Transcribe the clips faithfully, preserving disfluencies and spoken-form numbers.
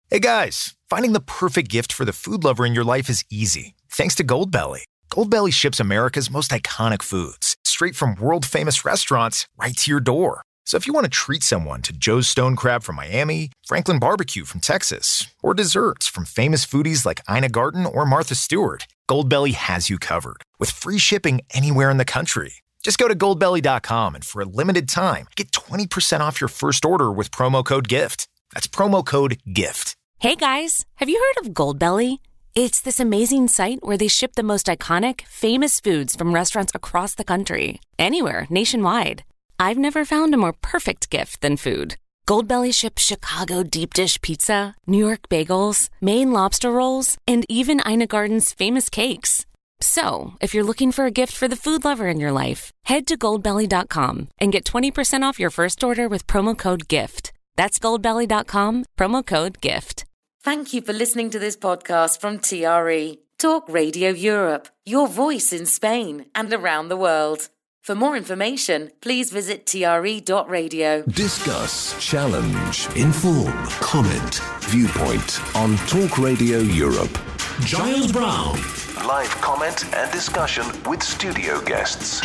Hey guys, finding the perfect gift for the food lover in your life is easy, thanks to Goldbelly. Goldbelly ships America's most iconic foods, straight from world-famous restaurants right to your door. So if you want to treat someone to Joe's Stone Crab from Miami, Franklin Barbecue from Texas, or desserts from famous foodies like Ina Garten or Martha Stewart, Goldbelly has you covered, with free shipping anywhere in the country. Just go to goldbelly dot com and for a limited time, get twenty percent off your first order with promo code GIFT. That's promo code GIFT. Hey guys, have you heard of Goldbelly? It's this amazing site where they ship the most iconic, famous foods from restaurants across the country, anywhere, nationwide. I've never found a more perfect gift than food. Goldbelly ships Chicago deep dish pizza, New York bagels, Maine lobster rolls, and even Ina Garten's famous cakes. So, if you're looking for a gift for the food lover in your life, head to goldbelly dot com and get twenty percent off your first order with promo code GIFT. That's goldbelly dot com, promo code GIFT. Thank you for listening to this podcast from T R E, Talk Radio Europe, your voice in Spain and around the world. For more information, please visit T R E dot radio. Discuss, challenge, inform, comment, viewpoint on Talk Radio Europe. Giles Brown. Live comment and discussion with studio guests.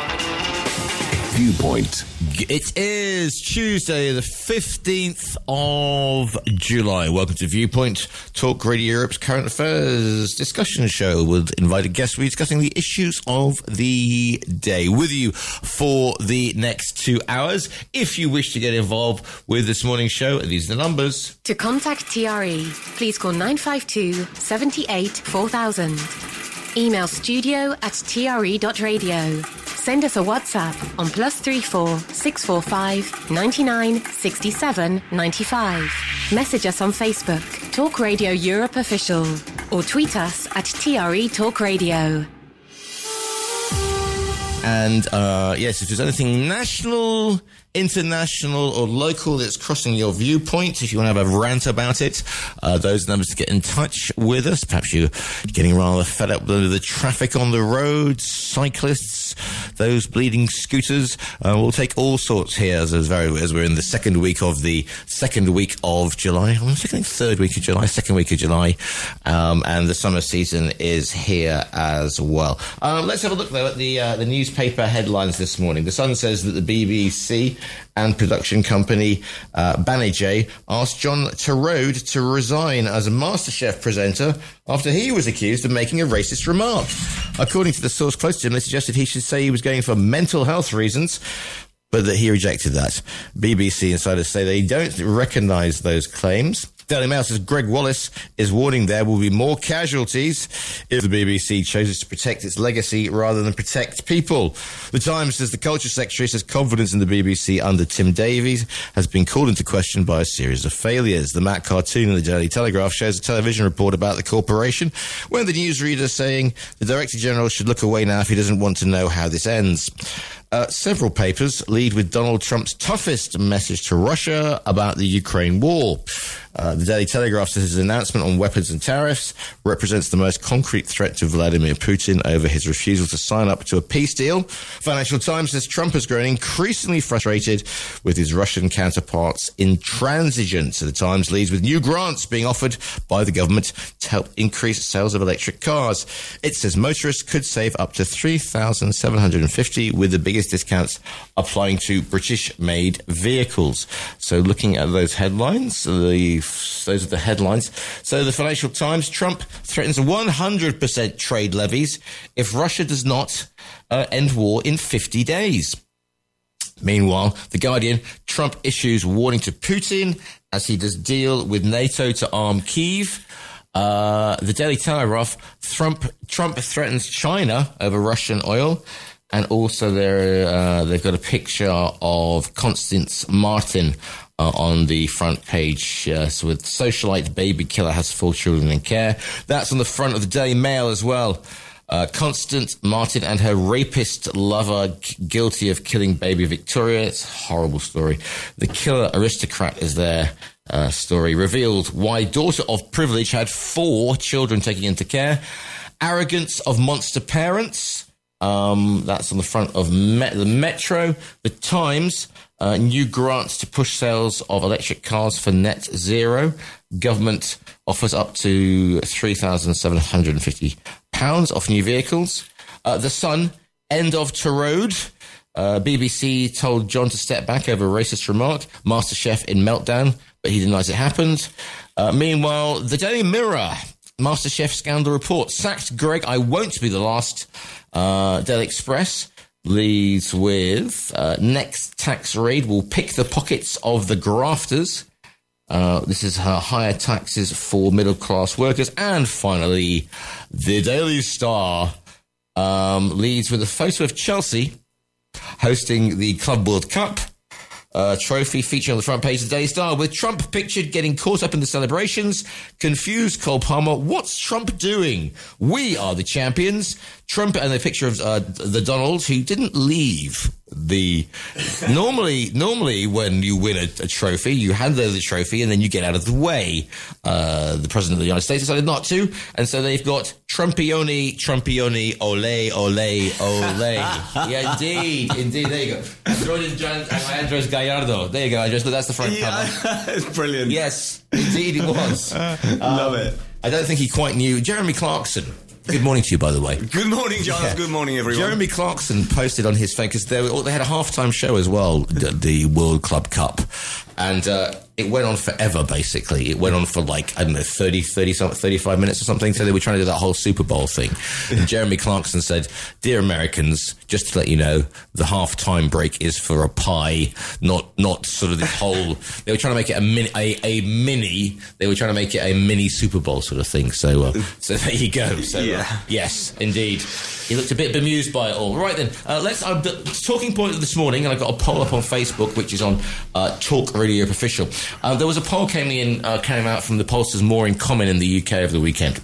Viewpoint. It is Tuesday, the fifteenth of July. Welcome to Viewpoint, Talk Radio Europe's current affairs discussion show with invited guests. We're discussing the issues of the day with you for the next two hours. If you wish to get involved with this morning's show, these are the numbers. To contact T R E, please call nine five two, seven eight, four thousand. Email studio at T R E dot radio. Send us a WhatsApp on plus three four six four five ninety nine sixty seven ninety five. Message us on Facebook, Talk Radio Europe Official, or tweet us at T R E Talk Radio. And uh, yes, if there's anything national, international or local that's crossing your viewpoint, if you want to have a rant about it, uh, those numbers to get in touch with us. Perhaps you're getting rather fed up with the traffic on the roads, cyclists, those bleeding scooters. Uh, we'll take all sorts here as, as, very, as we're in the second week of the second week of July. I'm thinking third week of July, second week of July. Um, and the summer season is here as well. Um, let's have a look, though, at the, uh, the newspaper headlines this morning. The Sun says that the B B C and production company uh, Banijay asked John Turode to resign as a MasterChef presenter after he was accused of making a racist remark. According to the source close to him, they suggested he should say he was going for mental health reasons, but that he rejected that. B B C insiders say they don't recognise those claims. Daily Mail says Greg Wallace is warning there will be more casualties if the B B C chooses to protect its legacy rather than protect people. The Times says the Culture Secretary says confidence in the B B C under Tim Davies has been called into question by a series of failures. The Mac cartoon in the Daily Telegraph shows a television report about the corporation, where the newsreader is saying the Director General should look away now if he doesn't want to know how this ends. Uh, several papers lead with Donald Trump's toughest message to Russia about the Ukraine war. Uh, the Daily Telegraph says his announcement on weapons and tariffs represents the most concrete threat to Vladimir Putin over his refusal to sign up to a peace deal. Financial Times says Trump has grown increasingly frustrated with his Russian counterparts' intransigence. The Times leads with new grants being offered by the government to help increase sales of electric cars. It says motorists could save up to three thousand seven hundred fifty dollars with the biggest discounts applying to British-made vehicles. So looking at those headlines, the those are the headlines. So the Financial Times, Trump threatens one hundred percent trade levies if Russia does not uh, end war in fifty days. Meanwhile, The Guardian, Trump issues warning to Putin as he does deal with NATO to arm Kyiv. Uh, the Daily Telegraph, Trump, Trump threatens China over Russian oil. And also there, uh, they've got a picture of Constance Martin uh, on the front page. Uh, so with socialite baby killer has four children in care. That's on the front of the Daily Mail as well. Uh, Constance Martin and her rapist lover g- guilty of killing baby Victoria. It's a horrible story. The killer aristocrat is their uh, story. Revealed why daughter of privilege had four children taken into care. Arrogance of monster parents. Um, that's on the front of Met- the Metro. The Times, uh, new grants to push sales of electric cars for net zero. government offers up to three thousand seven hundred fifty pounds off new vehicles. Uh, the Sun, end of to road. Uh, B B C told John to step back over a racist remark. MasterChef in meltdown, but he denies it happened. Uh, meanwhile, the Daily Mirror, MasterChef scandal report. Sacked Greg, I won't be the last. Uh, Daily Express leads with uh, next tax raid will pick the pockets of the grafters. Uh, this is her higher taxes for middle-class workers. And finally, the Daily Star um, leads with a photo of Chelsea hosting the Club World Cup uh, trophy, featuring on the front page of the Daily Star, with Trump pictured getting caught up in the celebrations. Confused Cole Palmer, what's Trump doing? We are the champions. Trump, and a picture of uh, the Donald, who didn't leave the... normally, normally when you win a, a trophy, you hand over the trophy and then you get out of the way. Uh, the President of the United States decided not to, and so they've got Trumpioni, Trumpioni, ole, ole, ole. Yeah, indeed, indeed, there you go. Andres Gallardo. There you go, Andres, that's the front yeah, cover. It's brilliant. Yes, indeed it was. um, Love it. I don't think he quite knew. Jeremy Clarkson. Good morning to you, by the way. Good morning, Giles. Yeah. Good morning, everyone. Jeremy Clarkson posted on his Facebook, because they, they had a halftime show as well, the, the World Club Cup. And uh, it went on forever, basically. It went on for like, I don't know, thirty, thirty, thirty-five minutes or something. So they were trying to do that whole Super Bowl thing. And Jeremy Clarkson said, "Dear Americans, just to let you know, the halftime break is for a pie, not not sort of this whole..." They were trying to make it a mini, a, a mini, they were trying to make it a mini Super Bowl sort of thing. So, uh, so there you go. So, yeah. uh, yes, indeed. He looked a bit bemused by it all. Right then, uh, let's. Uh, the talking point of this morning, and I got a poll up on Facebook, which is on uh, Talk Radio Official. Uh, there was a poll came in, uh, came out from the pollsters More in Common in the U K over the weekend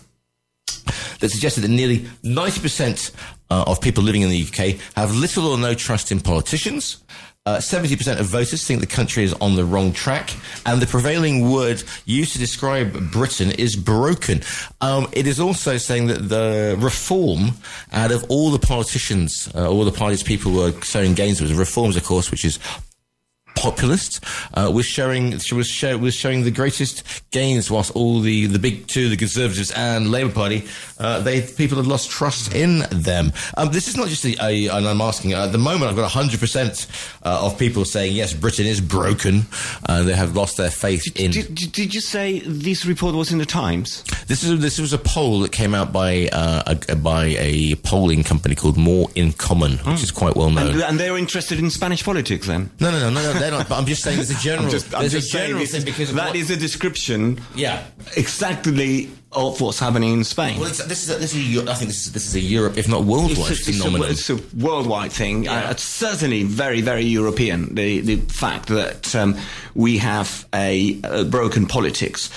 that suggested that nearly ninety percent uh, of people living in the U K have little or no trust in politicians. Uh, seventy percent of voters think the country is on the wrong track, and the prevailing word used to describe Britain is broken. Um, it is also saying that the reform, out of all the politicians, uh, all the parties people were sowing gains with, reforms, of course, which is populist, uh, was showing was, show, was showing the greatest gains, whilst all the, the big two, the Conservatives and Labour Party, uh, they people had lost trust in them. Um, this is not just a, a and I'm asking, uh, at the moment I've got one hundred percent uh, of people saying, yes, Britain is broken. Uh, they have lost their faith did, in... Did, did you say this report was in the Times? This is this was a poll that came out by uh, a, by a polling company called More in Common, which mm. is quite well known. And, and they're interested in Spanish politics, then? No, no, no, no, no they're not. But I'm just saying there's a general... I'm just, I'm there's just a general thing because of that what, is a description yeah. exactly of what's happening in Spain. Well, it's, this is a, this is a, I think this is this is a Europe, if not worldwide, it's a, phenomenon. It's a, it's a worldwide thing. Yeah. Uh, it's certainly very, very European. The the fact that um, we have a, a broken politics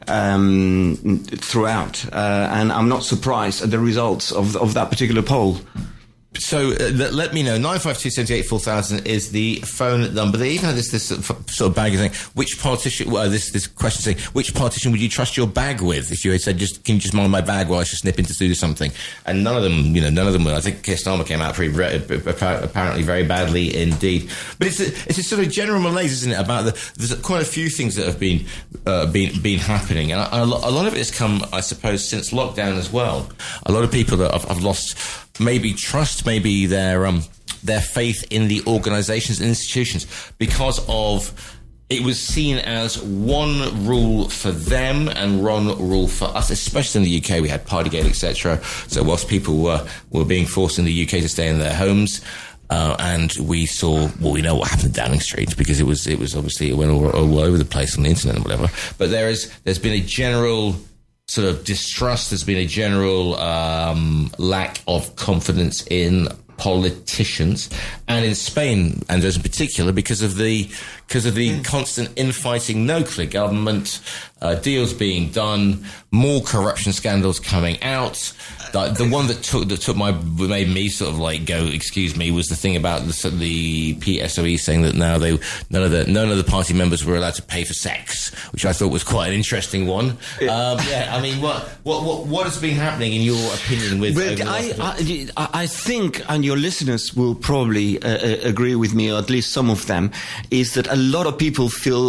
um, throughout, uh, and I'm not surprised at the results of of that particular poll. So uh, let, let me know. nine five two, seven eight, four thousand is the phone number. They even had this, this sort of bag thing. Which politician, well, this, this question saying, which politician would you trust your bag with? If you had said, just, can you just mind my bag while I just nip in to do something? And none of them, you know, none of them were. I think Keir Starmer came out pretty, apparently very badly indeed. But it's a, it's a sort of general malaise, isn't it, about the, there's quite a few things that have been, uh, been, been happening. And a, a lot of it has come, I suppose, since lockdown as well. A lot of people that have, have lost maybe trust, maybe their um, their faith in the organisations and institutions, because of it was seen as one rule for them and one rule for us, especially in the U K. We had Partygate, et cetera. So whilst people were, were being forced in the U K to stay in their homes, uh, and we saw, well, we know what happened at Downing Street, because it was it was obviously, it went all, all over the place on the internet and whatever. But there is there's been a general sort of distrust. There's been a general um, lack of confidence in politicians, and in Spain, and those in particular, because of the because of the mm. constant infighting, no clear government, uh, deals being done, more corruption scandals coming out. The, the one that took that took my made me sort of like go, excuse me, was the thing about the, the P S O E saying that now they none of the none of the party members were allowed to pay for sex, which I thought was quite an interesting one. Um, yeah, I mean, what what what what has been happening in your opinion with? But I, I I think, and your listeners will probably uh, agree with me, or at least some of them, is that a lot of people feel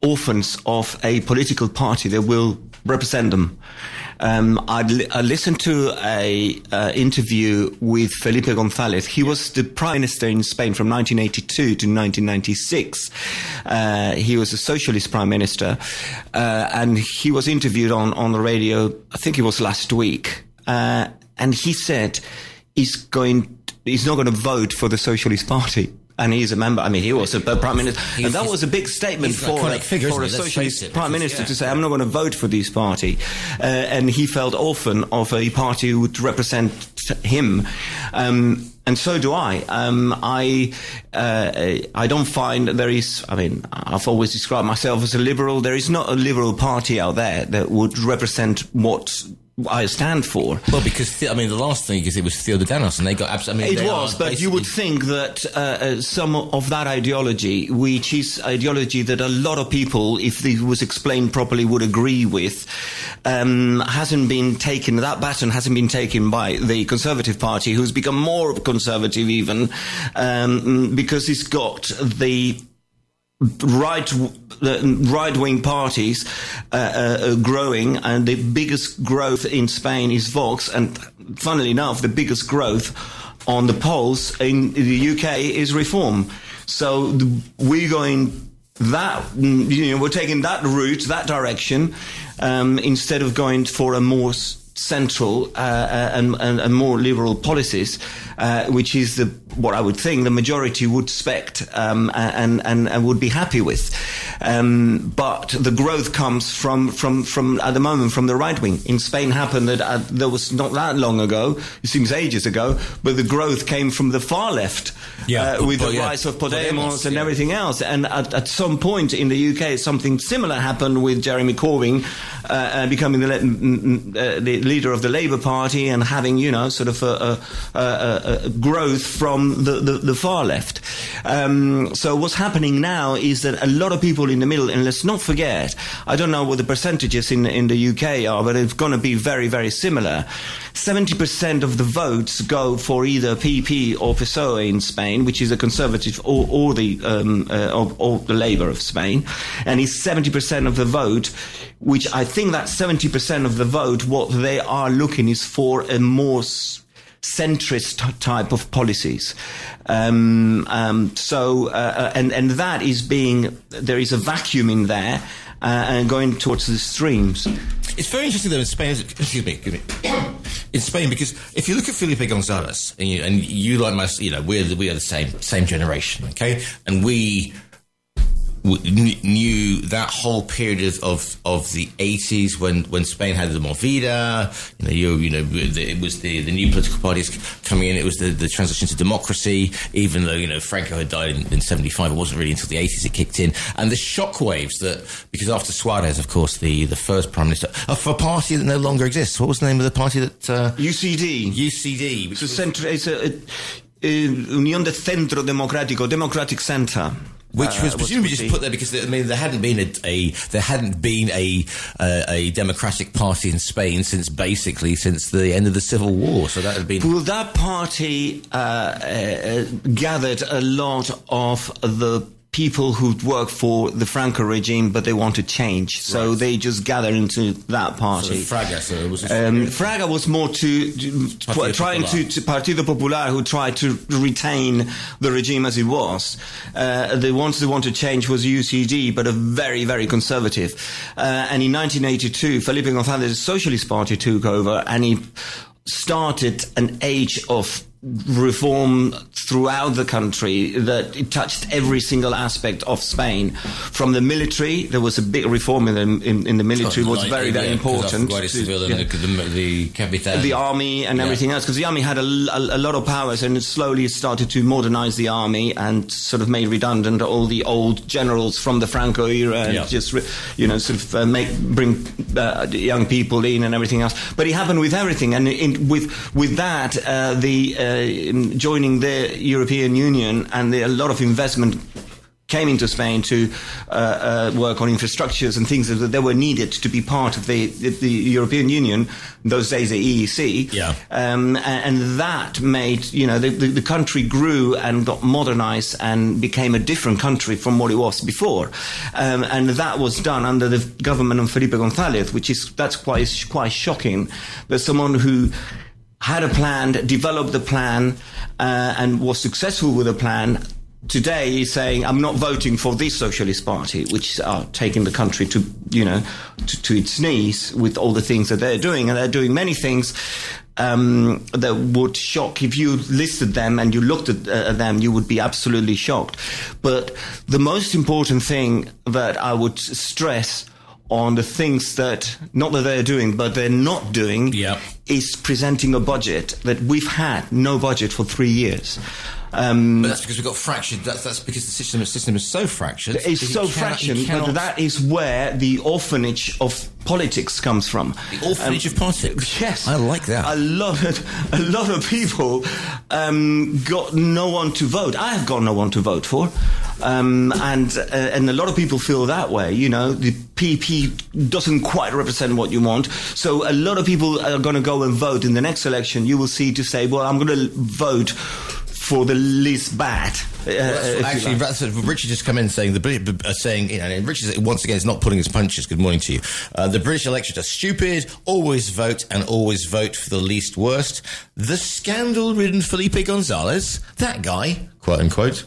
orphans of a political party that will represent them. Um, I, li- I listened to a uh, interview with Felipe González. He was the prime minister in Spain from nineteen eighty-two to nineteen ninety-six. Uh, he was a socialist prime minister, uh, and he was interviewed on, on the radio, I think it was last week, uh, and he said he's going, he's not going to vote for the Socialist Party. And he's a member. I mean, he was a prime minister, he's, and that was a big statement for a, figure, for a socialist prime minister yeah. to say, "I'm not going to vote for this party." Uh, and he felt orphan of a party who would represent him, um, and so do I. Um, I uh, I don't find there is. I mean, I've always described myself as a liberal. There is not a liberal party out there that would represent what I stand for. Well, because, I mean, the last thing is it was Ciudadanos, and they got absolutely... I mean, it was, but you would think that uh, uh, some of that ideology, which is ideology that a lot of people, if it was explained properly, would agree with, um, hasn't been taken, that baton hasn't been taken by the Conservative Party, who's become more conservative even, um, because it's got the right the right-wing parties uh, uh, growing, and the biggest growth in Spain is Vox, and funnily enough, the biggest growth on the polls in the U K is Reform. So the, we're going that, you know, we're taking that route, that direction, um, instead of going for a more central uh, and, and, and more liberal policies, uh, which is the what I would think the majority would expect um, and, and and would be happy with. Um, but the growth comes from from from at the moment from the right wing. In Spain, happened that uh, there was not that long ago. It seems ages ago, but the growth came from the far left, yeah, uh, with but, the yeah. rise of Podemos, Podemos and yeah. everything else. And at, at some point in the U K, something similar happened with Jeremy Corbyn uh, uh, becoming the, uh, the leader of the Labour Party and having, you know, sort of a, a, a, a growth from the, the, the far left. Um, so what's happening now is that a lot of people in the middle, and let's not forget, I don't know what the percentages in, in the U K are, but it's going to be very, very similar. seventy percent of the votes go for either P P or P S O E in Spain, which is a conservative, or, or the um, uh, or, or the Labour of Spain, and it's seventy percent of the vote, which I think that seventy percent of the vote, what they are looking is for a more centrist type of policies. Um, um, so, uh, and, and that is being, there is a vacuum in there, uh, and going towards the streams. It's very interesting though in Spain, excuse me, excuse me, in Spain, because if you look at Felipe González, and you, and you like my, you know, we're the, we are the same, same generation, okay? And we, knew that whole period of of the eighties when when Spain had the Movida, you know, you, you know, it was the the new political parties coming in. It was the the transition to democracy. Even though, you know, Franco had died in, in seventy-five, it wasn't really until the eighties it kicked in. And the shockwaves that, because after Suarez, of course, the the first prime minister of a party that no longer exists. What was the name of the party that uh, U C D? U C D. Which it's a centro, it's a, a, a Unión de Centro Democrático, Democratic Centre. Which was uh, presumably just put there because I mean there hadn't been a, a there hadn't been a, a a democratic party in Spain since basically since the end of the Civil War. So that had been. Well, that party uh, uh, gathered a lot of the people who'd worked for the Franco regime, but they want to change. So right. they just gather into that party. So Fraga, so it was um, Fraga was more to, to, to trying to, to Partido Popular, who tried to retain the regime as it was. Uh, the ones who want to change was U C D, but a very, very conservative. Uh, and in nineteen eighty-two, Felipe González's Socialist Party took over, and he started an age of reform throughout the country that it touched every single aspect of Spain. From the military, there was a big reform in the, in, in the military. It was like, very, very yeah, important. To, Civil yeah. and the, the, the, Capitan. the army and yeah. everything else, because the army had a, a, a lot of powers, and it slowly started to modernize the army and sort of made redundant all the old generals from the Franco era, and yeah. just, you know, sort of uh, make bring uh, young people in and everything else. But it happened with everything, and in, with with that, uh, the uh, joining the European Union and the, a lot of investment came into Spain to uh, uh, work on infrastructures and things that they were needed to be part of the, the, the European Union, in those days the E E C. Yeah. Um, and, and that made, you know, the, the, the country grew and got modernized and became a different country from what it was before. Um, and that was done under the government of Felipe González, which is, that's quite, quite shocking. There's someone who had a plan, developed the plan, uh, and was successful with the plan. Today he's saying, I'm not voting for this socialist party, which are taking the country to, you know, to, to its knees with all the things that they're doing. And they're doing many things um, that would shock. If you listed them and you looked at uh, them, you would be absolutely shocked. But the most important thing that I would stress on the things that, not that they're doing, but they're not doing, yep. is presenting a budget that we've had no budget for three years. Um, but that's because we've got fractured. That's, that's because the system, the system is so fractured. It's so fractured, but that is where the orphanage of politics comes from. The orphanage um, of politics. Yes, I like that. A lot, of, a lot of people um, got no one to vote. I have got no one to vote for, um, and uh, and a lot of people feel that way. You know, the P P doesn't quite represent what you want, so a lot of people are going to go and vote in the next election. You will see to say, well, I'm going to vote for the least bad. Uh, well, actually, like. Richard just come in saying the uh, saying you know, and Richard once again is not pulling his punches. Good morning to you. Uh, the British electorate are stupid. Always vote and always vote for the least worst. The scandal-ridden Felipe González, that guy, quote unquote,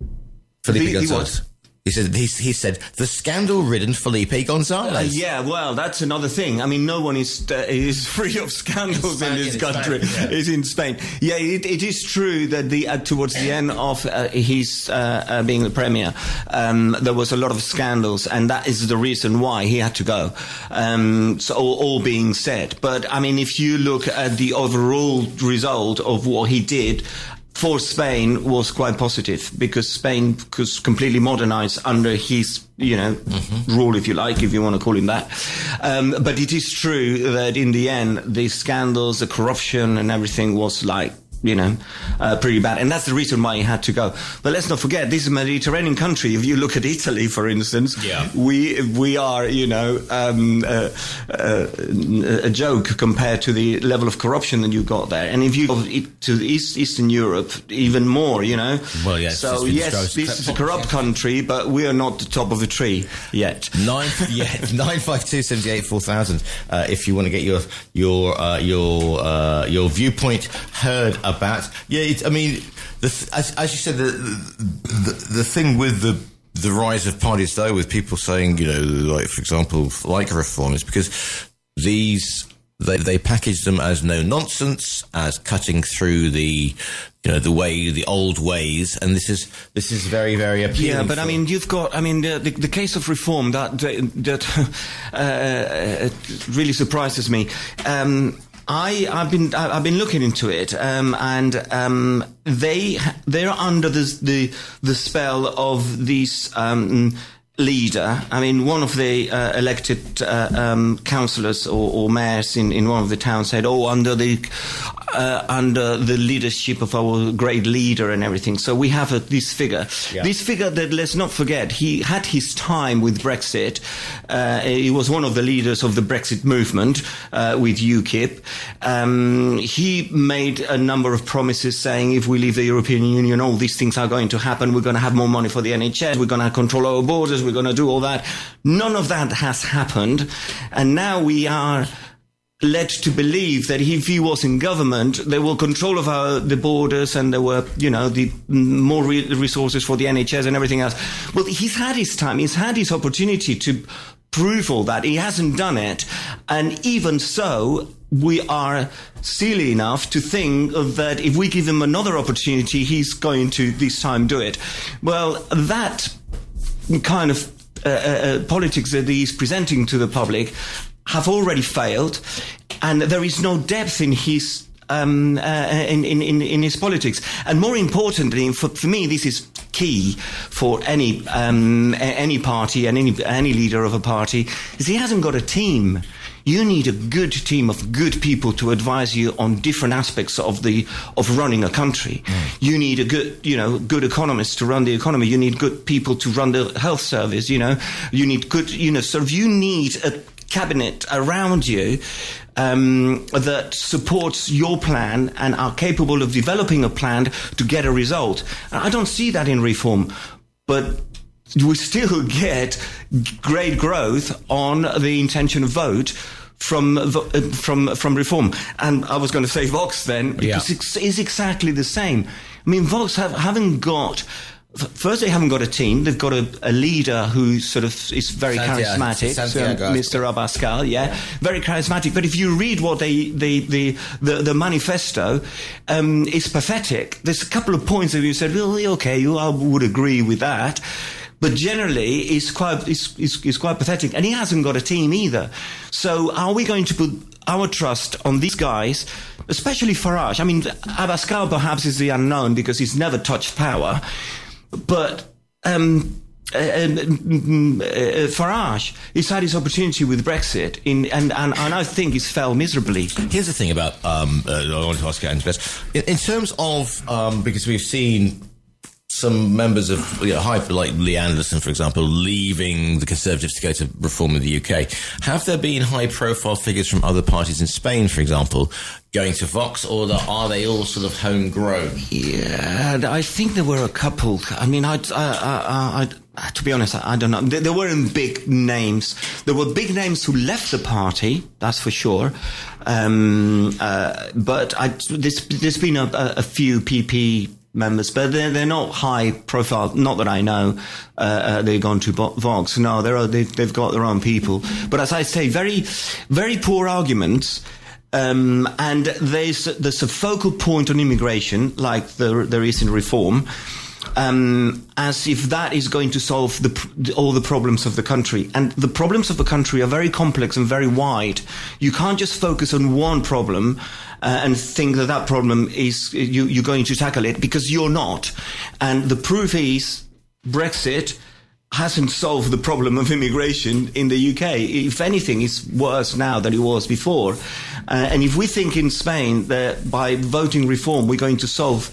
Felipe the, González. He said, he, he said, the scandal-ridden Felipe González. Uh, yeah, well, that's another thing. I mean, no one is uh, is free of scandals in, Spain, in this in country. Spain, yeah. Is in Spain. Yeah, it, it is true that the uh, towards the end of uh, his uh, uh, being the premier, um, there was a lot of scandals, and that is the reason why he had to go. Um, so all, all being said, but I mean, if you look at the overall result of what he did for Spain, was quite positive, because Spain was completely modernized under his, you know, mm-hmm. rule, if you like, if you want to call him that. Um, but it is true that in the end, the scandals, the corruption and everything was like, you know, uh, pretty bad. And that's the reason why he had to go. But let's not forget, this is a Mediterranean country. If you look at Italy, for instance, yeah. we we are, you know, um, uh, uh, a joke compared to the level of corruption that you got there. And if you go to East, Eastern Europe, even more, you know. Well, yes. So, yes, this is a corrupt country, but we are not the top of the tree yet. Nine, yeah, nine five two seventy eight four thousand. Uh, if you want to get your your uh, your uh, your viewpoint heard about. Yeah, it, I mean, the th- as, as you said, the, the the thing with the the rise of parties, though, with people saying, you know, like for example, like reform, is because these they they package them as no nonsense, as cutting through the you know the way the old ways, and this is this is very very appealing. Yeah, but for, I mean, you've got I mean the the, the case of reform that that uh, really surprises me. Um, I, I've been I've been looking into it, um, and um, they they're under the the, the spell of this um, leader. I mean, one of the uh, elected uh, um, councillors or, or mayors in, in one of the towns said, "Oh, under the uh, under the leadership of our great leader and everything." So we have a, this figure. Yeah. This figure that, let's not forget, he had his time with Brexit. Uh, he was one of the leaders of the Brexit movement uh, with UKIP. Um, he made a number of promises saying, if we leave the European Union, all these things are going to happen. We're going to have more money for the N H S. We're going to control our borders. We're going to do all that. None of that has happened. And now we are led to believe that if he was in government, there were control of our, the borders, and there were, you know, the more re- resources for the N H S and everything else. Well, he's had his time. He's had his opportunity to prove all that. He hasn't done it. And even so, we are silly enough to think that if we give him another opportunity, he's going to this time do it. Well, that kind of uh, uh, politics that he's presenting to the public have already failed, and there is no depth in his um, uh, in, in, in his politics. And more importantly, for, for me, this is key for any um, any party and any any leader of a party, is he hasn't got a team. You need a good team of good people to advise you on different aspects of the of running a country. Mm. You need a good, you know, good economists to run the economy. You need good people to run the health service. You know, you need good, you know, sort of you need a cabinet around you um, that supports your plan and are capable of developing a plan to get a result. I don't see that in reform, but we still get great growth on the intention of vote from from from reform. And I was going to say Vox then, because yeah. it's, it's exactly the same. I mean, Vox have, haven't got... First, they haven't got a team. They've got a, a leader who sort of is very Santiago, charismatic, Santiago. Um, Mister Abascal, yeah, yeah, very charismatic. But if you read what they, they, the, the, the manifesto, um, it's pathetic. There's a couple of points that you said, well, okay, you I would agree with that. But generally, it's quite, it's, it's, it's quite pathetic. And he hasn't got a team either. So are we going to put our trust on these guys, especially Farage? I mean, Abascal perhaps is the unknown because he's never touched power. But um, uh, uh, Farage, he's had his opportunity with Brexit, in, and, and, and I think he's fell miserably. Here's the thing about, um, uh, I wanted to ask you, in, in terms of, um, because we've seen some members of, you know, high, like Lee Anderson, for example, leaving the Conservatives to go to reform in the U K. Have there been high-profile figures from other parties in Spain, for example, going to Vox, or are they all sort of homegrown? Yeah, I think there were a couple. I mean, I, I, I, to be honest, I don't know. There, there weren't big names. There were big names who left the party, that's for sure. Um, uh, but I, there's, there's been a, a few P P members, but they're, they're not high profile. Not that I know. Uh, uh, they've gone to Vox. No, they're, they've, they've got their own people. But as I say, very, very poor arguments. Um, and there's, there's a focal point on immigration, like there, there is in reform, um, as if that is going to solve the, all the problems of the country. And the problems of the country are very complex and very wide. You can't just focus on one problem uh, and think that that problem is you, you're going to tackle it, because you're not. And the proof is Brexit hasn't solved the problem of immigration in the U K. If anything, it's worse now than it was before. Uh, and if we think in Spain that by voting reform we're going to solve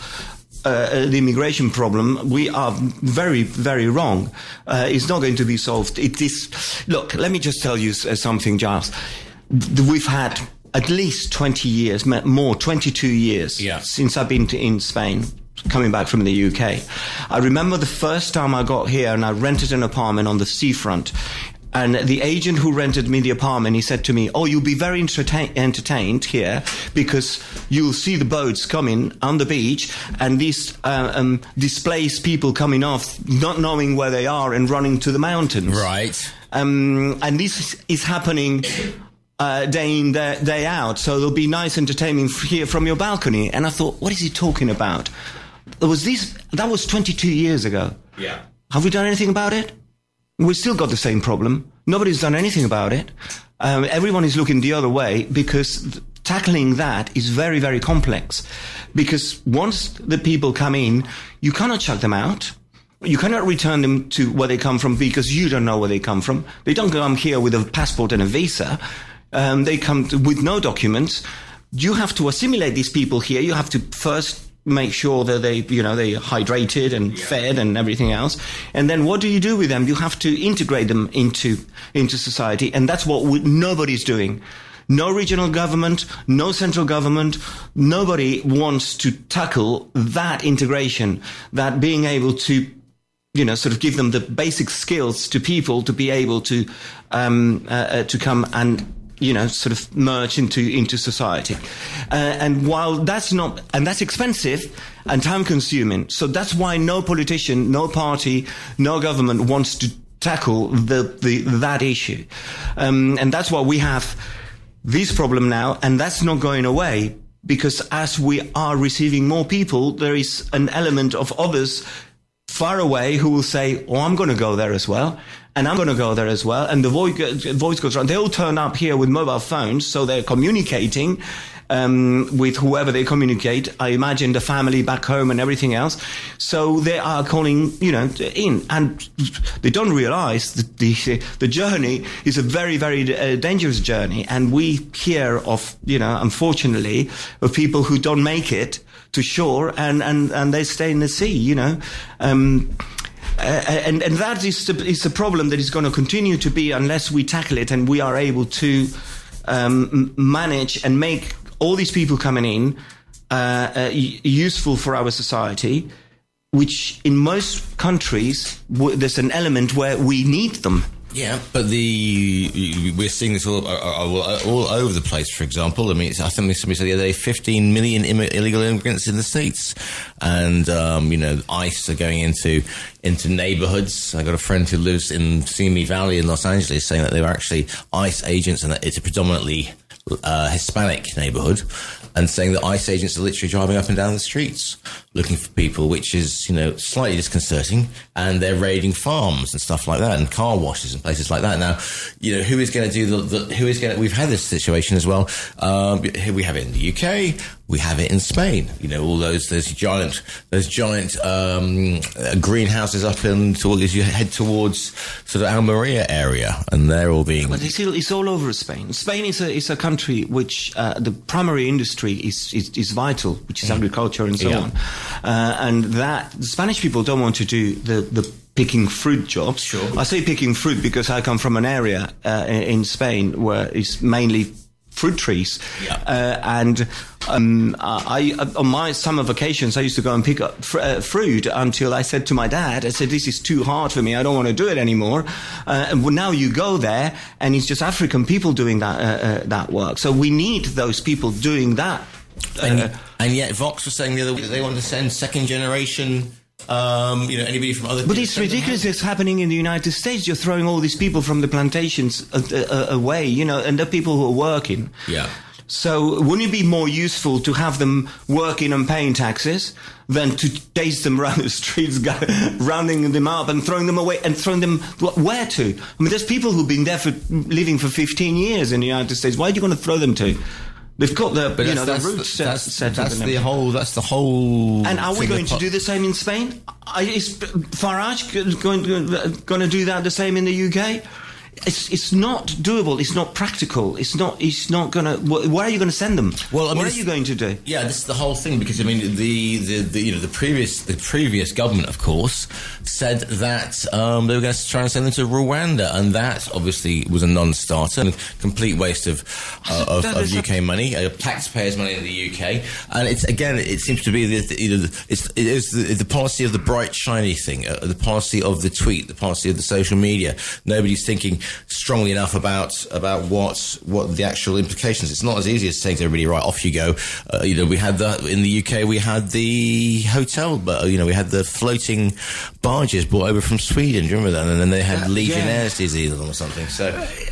uh, the immigration problem, we are very, very wrong. Uh, it's not going to be solved. It is. Look, let me just tell you something, Giles. We've had at least twenty years, more, twenty-two years yeah. since I've been to, in Spain. Coming back from the U K. I remember the first time I got here and I rented an apartment on the seafront. And the agent who rented me the apartment, he said to me, oh, you'll be very entertain- entertained here because you'll see the boats coming on the beach and these uh, um, displaced people coming off, not knowing where they are and running to the mountains. Right. Um, and this is happening Uh, day in, day, day out. So there'll be nice entertainment here from your balcony. And I thought, what is he talking about? There was this, that was twenty-two years ago. Yeah. Have we done anything about it? We've still got the same problem. Nobody's done anything about it. Um, everyone is looking the other way because th- tackling that is very, very complex. Because once the people come in, you cannot chuck them out. You cannot return them to where they come from because you don't know where they come from. They don't come here with a passport and a visa. Um, they come to, with no documents. You have to assimilate these people here. You have to first make sure that they, you know, they're hydrated and yeah. fed and everything else. And then what do you do with them? You have to integrate them into into society. And that's what we, nobody's doing. No regional government, no central government. Nobody wants to tackle that integration, that being able to, you know, sort of give them the basic skills to people to be able to um, uh, uh, to come and, you know, sort of merge into into society. Uh, and while that's not, and that's expensive and time consuming, so that's why no politician, no party, no government wants to tackle the, the that issue. Um, and that's why we have this problem now, and that's not going away, because as we are receiving more people, there is an element of others far away who will say, oh, I'm going to go there as well. And I'm going to go there as well. And the voice, voice goes around. They all turn up here with mobile phones, so they're communicating um, with whoever they communicate. I imagine the family back home and everything else. So they are calling, you know, in, and they don't realize that the the journey is a very, very uh, dangerous journey. And we hear of, you know, unfortunately, of people who don't make it to shore and, and, and they stay in the sea, you know. Um, Uh, and, and that is the, is the problem that is going to continue to be unless we tackle it and we are able to um, manage and make all these people coming in uh, uh, useful for our society, which in most countries, w- there's an element where we need them. Yeah, but the we're seeing this all, all, all over the place. For example, I mean, it's, I think somebody said the other day, fifteen million Im- illegal immigrants in the States, and um, you know, ICE are going into into neighborhoods. I got a friend who lives in Simi Valley in Los Angeles, saying that they were actually ICE agents, and that it's a predominantly uh, Hispanic neighborhood, and saying that ICE agents are literally driving up and down the streets looking for people, which is, you know, slightly disconcerting, and they're raiding farms and stuff like that, and car washes and places like that. Now, you know, who is going to do the, the who is going to, we've had this situation as well. Um, here we have it in the U K, we have it in Spain, you know, all those, those giant, those giant, um, greenhouses up in, toward, as you head towards sort of Almeria area, and they're all being... But it's, it's all over Spain. Spain is a, is a country which, uh, the primary industry is, is, is vital, which is mm. agriculture and so yeah. on. Uh, and that the Spanish people don't want to do the, the picking fruit jobs. Sure. I say picking fruit because I come from an area uh, in Spain where it's mainly fruit trees. Yeah. Uh, and um, I, on my summer vacations, I used to go and pick up fr- uh, fruit until I said to my dad, I said, this is too hard for me. I don't want to do it anymore. Uh, and now you go there and it's just African people doing that, uh, uh, that work. So we need those people doing that. And, uh, and yet Vox was saying the other week that they want to send second generation, um, you know, anybody from other... But it's ridiculous it's happening in the United States. You're throwing all these people from the plantations uh, uh, away, you know, and the people who are working. Yeah. So wouldn't it be more useful to have them working and paying taxes than to chase them around the streets, rounding them up and throwing them away and throwing them where to? I mean, there's people who've been there for living for fifteen years in the United States. Why are you going to throw them to? They've got the, but you know, the that's, roots set, that's, set that's up. the whole. That's the whole. And are we going to do the same in Spain? Is Farage going to, going to do that the same in the U K? It's it's not doable. It's not practical. It's not. It's not going to. Where are you going to send them? Well, I mean, what are you going to do? Yeah, this is the whole thing, because I mean, the, the, the you know the previous the previous government, of course, said that um, they were going to try and send them to Rwanda, and that obviously was a non-starter, and a complete waste of uh, of, of U K money, uh, taxpayers' money in the U K. And it's again, it seems to be the, the, you know, it's it is the, the policy of the bright shiny thing, uh, the policy of the tweet, the policy of the social media. Nobody's thinking strongly enough about about what what the actual implications. It's not as easy as saying to everybody, right, off you go. Uh, you know, we had the in the U K, we had the hotel, but you know, we had the floating barges brought over from Sweden. Do you remember that? And then they had uh, Legionnaires' yeah. disease or something. So.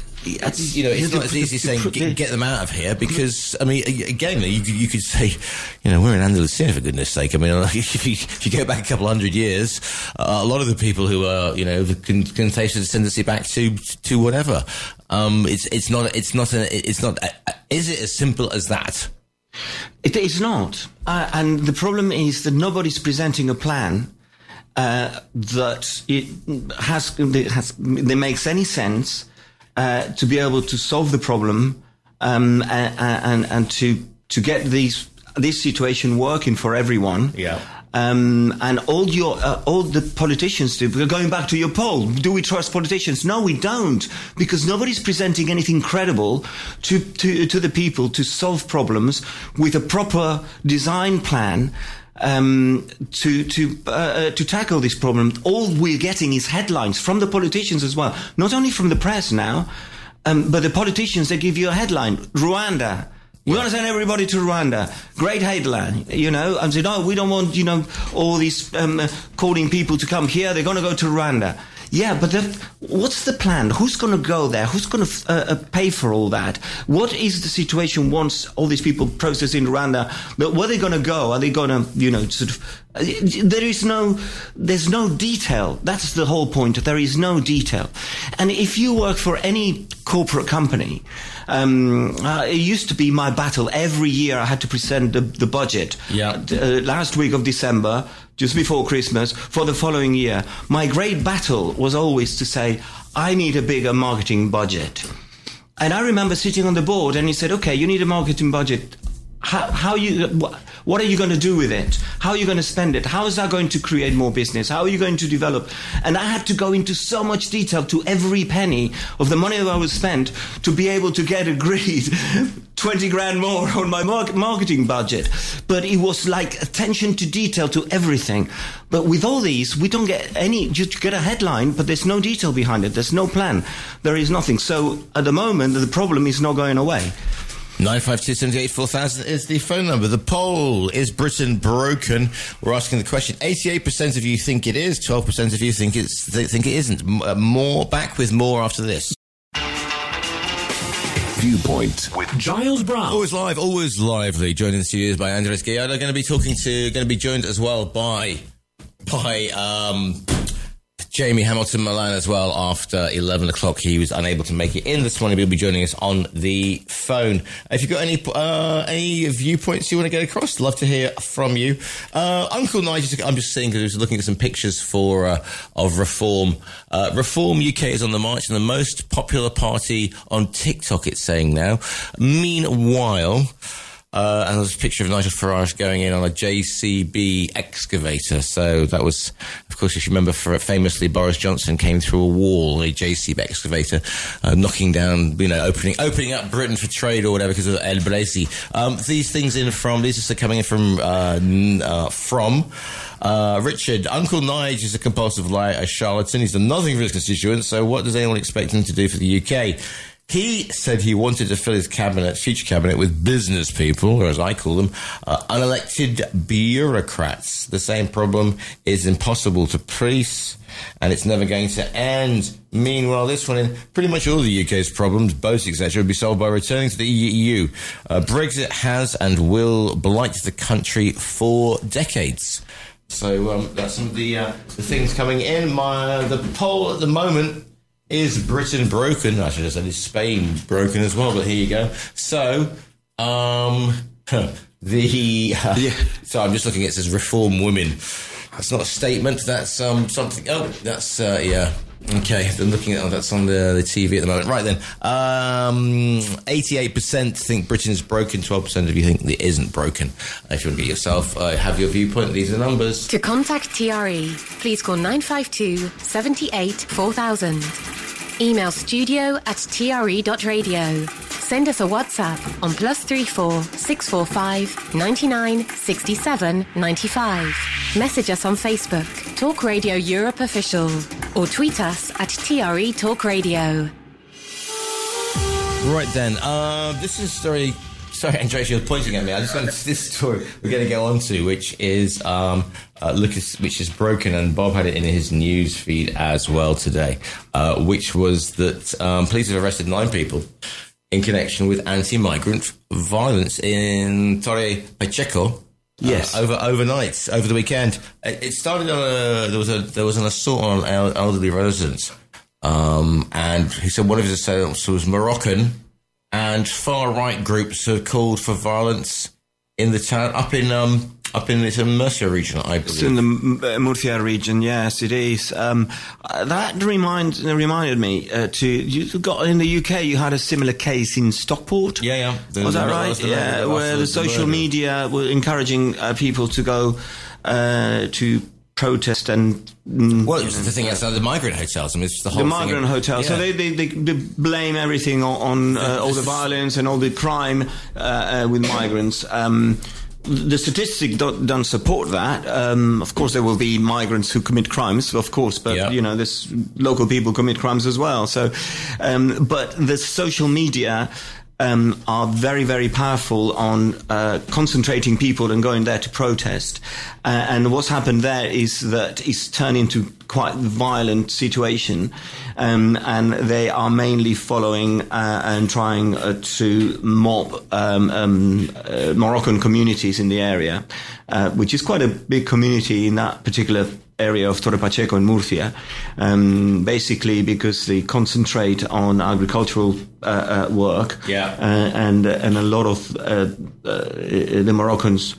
It's, you know, it's not as easy as saying get, get them out of here, because I mean, again, you, you could say, you know, we're in Andalusia, for goodness sake. I mean, if you, if you go back a couple hundred years, uh, a lot of the people who are, you know, can, can trace a tendency back to to whatever. Um, it's it's not it's not a, it's not. A, is it as simple as that? It is not, uh, and the problem is that nobody's presenting a plan uh, that it has that has that makes any sense. Uh, to be able to solve the problem um, and, and and to to get these this situation working for everyone. Yeah. Um, and all your uh, all the politicians do. Going back to your poll, do we trust politicians? No, we don't, because nobody's presenting anything credible to to to the people to solve problems with a proper design plan. Um, to to uh, to tackle this problem. All we're getting is headlines from the politicians as well, not only from the press now, um, but the politicians, they give you a headline: Rwanda. We want to send everybody to Rwanda. Great headline, you know. And say, no, we don't want, you know, all these um, calling people to come here. They're going to go to Rwanda. Yeah, but the, what's the plan? Who's going to go there? Who's going to uh, pay for all that? What is the situation once all these people process in Rwanda? Where are they going to go? Are they going to, you know, sort of... Uh, there is no... There's no detail. That's the whole point. There is no detail. And if you work for any corporate company... Um, uh, it used to be my battle. Every year I had to present the, the budget. Yeah. Uh, last week of December, just before Christmas, for the following year. My great battle was always to say, I need a bigger marketing budget. And I remember sitting on the board and he said, okay, you need a marketing budget. How, how you, what are you going to do with it? How are you going to spend it? How is that going to create more business? How are you going to develop? And I had to go into so much detail to every penny of the money that I was spent to be able to get agreed twenty grand more on my marketing budget. But it was like attention to detail to everything. But with all these, we don't get any, just get a headline, but there's no detail behind it. There's no plan. There is nothing. So at the moment, the problem is not going away. nine five two, seven eight, four thousand is the phone number. The poll, is Britain broken? We're asking the question. eighty-eight percent of you think it is, twelve percent of you think it's think it isn't. More, back with more after this. Viewpoint with Giles Brown. Always live, always lively. Joined in the studios by Andres Gallardo. Going to be talking to, going to be joined as well by, by, um, Jamie Hamilton Milan as well. After eleven o'clock, he was unable to make it in this morning. He'll be joining us on the phone. If you've got any uh, any viewpoints you want to get across, love to hear from you. Uh, Uncle Nigel, I'm just saying because I was looking at some pictures for uh, of Reform. Uh, Reform U K is on the march and the most popular party on TikTok, it's saying now. Meanwhile... Uh, and there's a picture of Nigel Farage going in on a J C B excavator. So that was, of course, if you remember, for famously Boris Johnson came through a wall, a J C B excavator, uh, knocking down, you know, opening opening up Britain for trade or whatever because of El Bresi. Um, these things in from, these are coming in from, uh, uh, from, Uh, Richard, Uncle Nige is a compulsive liar, a charlatan. He's done nothing for his constituents. So what does anyone expect him to do for the U K? He said he wanted to fill his cabinet, future cabinet, with business people, or as I call them, uh, unelected bureaucrats. The same problem is impossible to police, and it's never going to end. Meanwhile, this one, in pretty much all the U K's problems, boats, et cetera, would be solved by returning to the E U. Uh, Brexit has and will blight the country for decades. So um, that's some of the, uh, the things coming in. My the poll at the moment. Is Britain broken? I should have said, is Spain broken as well? But here you go. So, um, the uh, yeah. So I'm just looking. It says Reform Women. That's not a statement. That's um something. Oh, that's uh, yeah. Okay, I'm looking at oh, that's on the, the T V at the moment. Right then, um, eighty-eight percent think Britain is broken. twelve percent of you think it isn't broken. Uh, if you want to get yourself, uh, have your viewpoint. These are the numbers. To contact T R E, please call nine five two, seven eight, four thousand. Email studio at t r e dot radio. Send us a WhatsApp on plus three four six four five ninety nine sixty seven ninety five. Message us on Facebook, Talk Radio Europe Official, or tweet us at T R E Talk Radio. Right then, uh, this is a story. Sorry, Andreas, you're pointing at me. I just got this story we're going to go on to, which is um, uh, Lucas, which is broken, and Bob had it in his news feed as well today, uh, which was that um, police have arrested nine people in connection with anti-migrant violence in Torre Pacheco. Yes, uh, over overnight, over the weekend. It, it started on a there was a there was an assault on an elderly resident, um, and he said one of his assailants was Moroccan. And far-right groups have called for violence in the town, up in um, up in the Murcia region, I believe. It's in the uh, Murcia region, yes, it is. Um, uh, that remind, uh, reminded me uh, to you got in the U K. You had a similar case in Stockport. Yeah, yeah. The, was that right? Was the yeah, where the, the social the media were encouraging uh, people to go uh, to. protest and mm, well, it was the thing outside the migrant hotels. I mean, it's the whole the migrant thing of, hotels. Yeah. So they, they, they, they blame everything on, on uh, all the violence and all the crime uh, uh, with migrants. Um, the statistics don't, don't support that. Um, of course, there will be migrants who commit crimes, of course, but yeah. you know, there's local people commit crimes as well. So, um, but the social media. um, are very, very powerful on uh, concentrating people and going there to protest. Uh, and what's happened there is that it's turned into quite a violent situation, um, and they are mainly following uh, and trying uh, to mob um, um, uh, Moroccan communities in the area, uh, which is quite a big community in that particular area of Torre Pacheco in Murcia, um, basically because they concentrate on agricultural uh, uh, work, yeah. uh, and and a lot of uh, uh, the Moroccans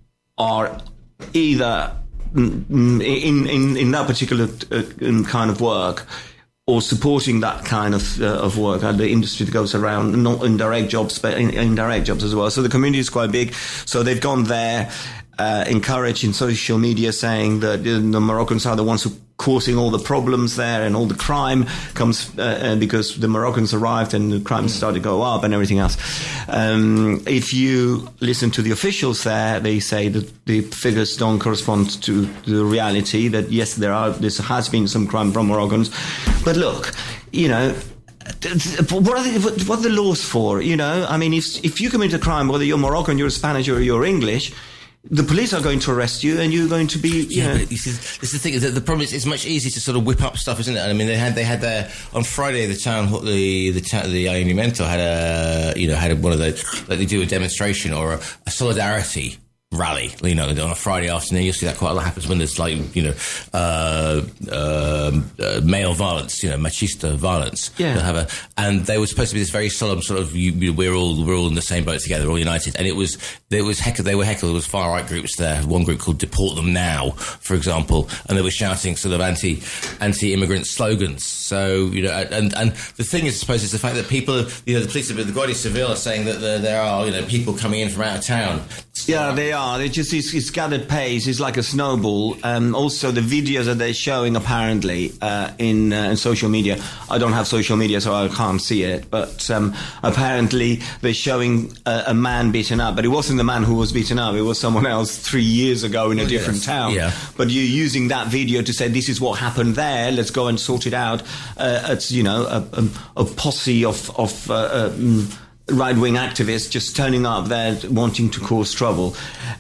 are either in in in that particular uh, kind of work or supporting that kind of uh, of work, and the industry that goes around, not indirect jobs, but in, indirect jobs as well. So the community is quite big. So they've gone there, uh, encouraged in social media, saying that the Moroccans are the ones who causing all the problems there, and all the crime comes uh, because the Moroccans arrived and the crime started to go up and everything else. Um, if you listen to the officials there, they say that the figures don't correspond to the reality, that yes, there are, there has been some crime from Moroccans. But look, you know, what are, the, what are the laws for? You know, I mean, if if you commit a crime, whether you're Moroccan, you're Spanish, or you're English, the police are going to arrest you, and you're going to be, you yeah, know. But this is, this is the thing. The, the problem is, it's much easier to sort of whip up stuff, isn't it? I mean, they had they had their on Friday. The town, the the town, the Ayuntamiento had a you know had a, one of those, like they do a demonstration or a, a solidarity rally, you know, on a Friday afternoon. You'll see that quite a lot happens when there's like, you know, uh, uh, uh, male violence, you know, machista violence. Yeah. They'll have a, and they were supposed to be this very solemn sort of, you, you, we're all, we're all in the same boat together, all united. And it was, there was heck, they were heckled. There was far right groups there. One group called Deport Them Now, for example, and they were shouting sort of anti, anti-immigrant slogans. So, you know, and, and the thing is, I suppose, is the fact that people, you know, the police, the Guardia Civil are saying that there, there are, you know, people coming in from out of town. Yeah, they are. They just, it's, it's gathered pace. It's like a snowball. Um, also, the videos that they're showing apparently uh, in, uh, in social media. I don't have social media, so I can't see it. But um, apparently, they're showing a, a man beaten up. But it wasn't the man who was beaten up. It was someone else three years ago in a oh, different yes. town. Yeah. But you're using that video to say, this is what happened there. Let's go and sort it out. Uh, it's, you know, a, a, a posse of... of uh, uh, right-wing activists just turning up there wanting to cause trouble.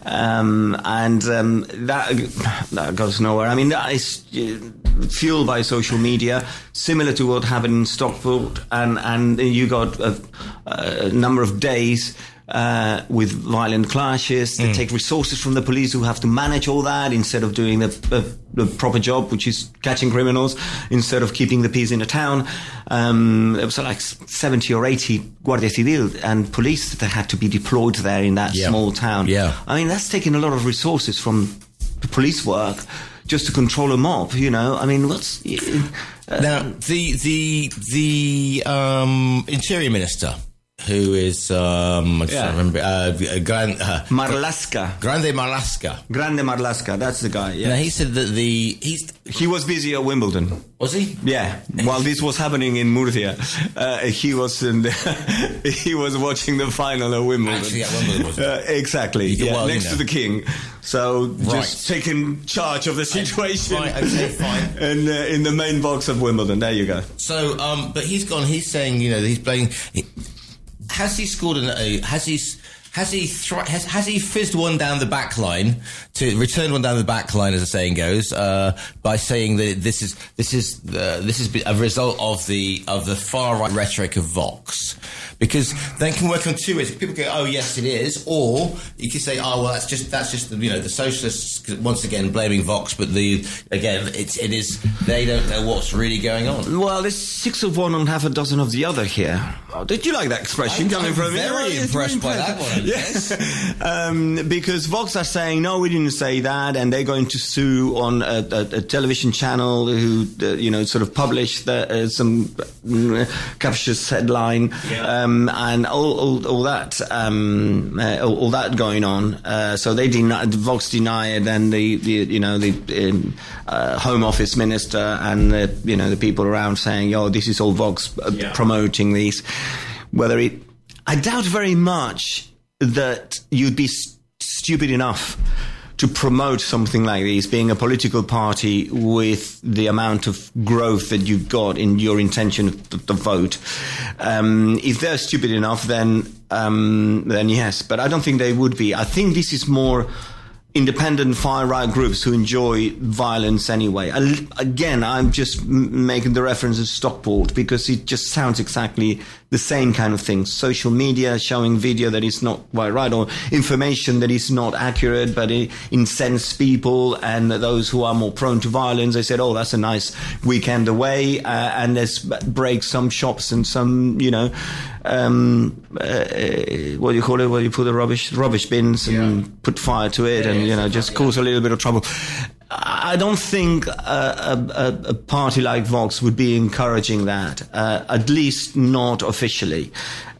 Um, and um, that that goes nowhere. I mean, that is fueled by social media, similar to what happened in Stockport. And, and you got a, a number of days uh, with violent clashes. They mm. take resources from the police who have to manage all that instead of doing the, the, the proper job, which is catching criminals, instead of keeping the peace in the town. Um, there was like seventy or eighty Guardia Civil and police that had to be deployed there in that yeah. small town. Yeah. I mean, that's taking a lot of resources from the police work just to control a mob, you know. I mean, what's... Uh, now, the, the, the um, Interior Minister... Who is, um, I just yeah. don't remember, uh, Gran, uh, Marlaska. Grande Marlaska. Grande Marlaska, that's the guy, yeah. Now, he said that the, he's... He was busy at Wimbledon. Was he? Yeah. While this was happening in Murcia, uh, he was in the, he was watching the final at Wimbledon. Actually, at Wimbledon, was uh, Exactly, yeah, well, next you know. to the king. So, right. just taking charge of the situation. Right, okay, fine. And, uh, in the main box of Wimbledon, there you go. So, um, but he's gone, he's saying, you know, he's playing... He, Has he scored an? Uh, has he? Has he? Thri- has, has he fizzed one down the back line to return one down the back line, as the saying goes, uh, by saying that this is this is uh, this is a result of the of the far right rhetoric of Vox, because they can work on two ways. People go, oh yes, it is, or you can say, oh well, that's just that's just the, you know the socialists once again blaming Vox, but the again it's it is they don't know what's really going on. Well, there's six of one and half a dozen of the other here. Oh, did you like that expression I'm, coming I'm from me? very oh, impressed by that one. Yes, um, because Vox are saying no, we didn't say that, and they're going to sue on a, a, a television channel who, uh, you know, sort of published the, uh, some uh, captious headline, yeah. um, and all, all, all that, um, uh, all, all that going on. Uh, so they deny, Vox deny it, and the, the you know, the um, uh, Home Office minister and the, you know, the people around saying, "Oh, this is all Vox uh, yeah. promoting these." Whether it, I doubt very much that you'd be st- stupid enough to promote something like this, being a political party with the amount of growth that you've got in your intention to, to vote. Um, if they're stupid enough, then um, then yes, but I don't think they would be. I think this is more independent far-right groups who enjoy violence anyway. Again, I'm just m- making the reference to Stockport because it just sounds exactly the same kind of thing. Social media showing video that is not quite right, or information that is not accurate, but it incensed people, and those who are more prone to violence, they said, oh, that's a nice weekend away, uh, and let's break some shops and some, you know, um, uh, what do you call it, where you put the rubbish, rubbish bins and yeah. put fire to it, yeah, and, you know, just yeah. cause a little bit of trouble. I don't think a, a, a party like Vox would be encouraging that, uh, at least not officially.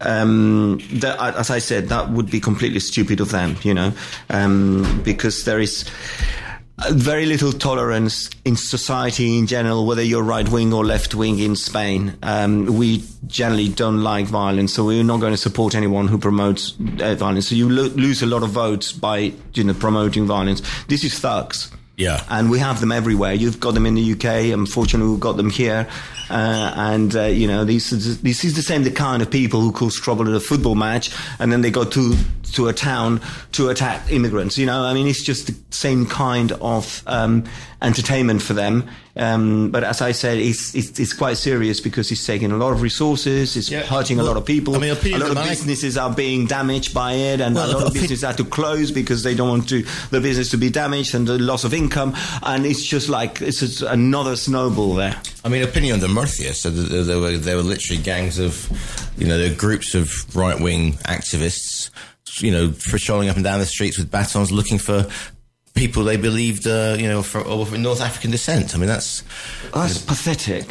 Um, that, as I said, that would be completely stupid of them, you know, um, because there is very little tolerance in society in general, whether you're right wing or left wing in Spain. Um, we generally don't like violence, so we're not going to support anyone who promotes uh, violence. So you lo- lose a lot of votes by, you know, promoting violence. This is thugs. Yeah. And we have them everywhere. You've got them in the U K. Unfortunately, we've got them here. Uh, and, uh, you know, this is, this is the same the kind of people who cause trouble at a football match and then they go to, to a town to attack immigrants. You know, I mean, it's just the same kind of, um, entertainment for them. Um, but as I said, it's, it's, it's quite serious because it's taking a lot of resources. It's yeah. hurting well, a lot of people. I mean, a lot of businesses are being damaged by it, and well, a lot of businesses had to close because they don't want to, the business to be damaged and the loss of income. And it's just like, it's just another snowball there. I mean, opinion on the Murcia. So there, there were, there were literally gangs of, you know, there were groups of right-wing activists, you know, patrolling up and down the streets with batons looking for people they believed, uh, you know, from, or from North African descent. I mean, that's... Oh, that's pathetic.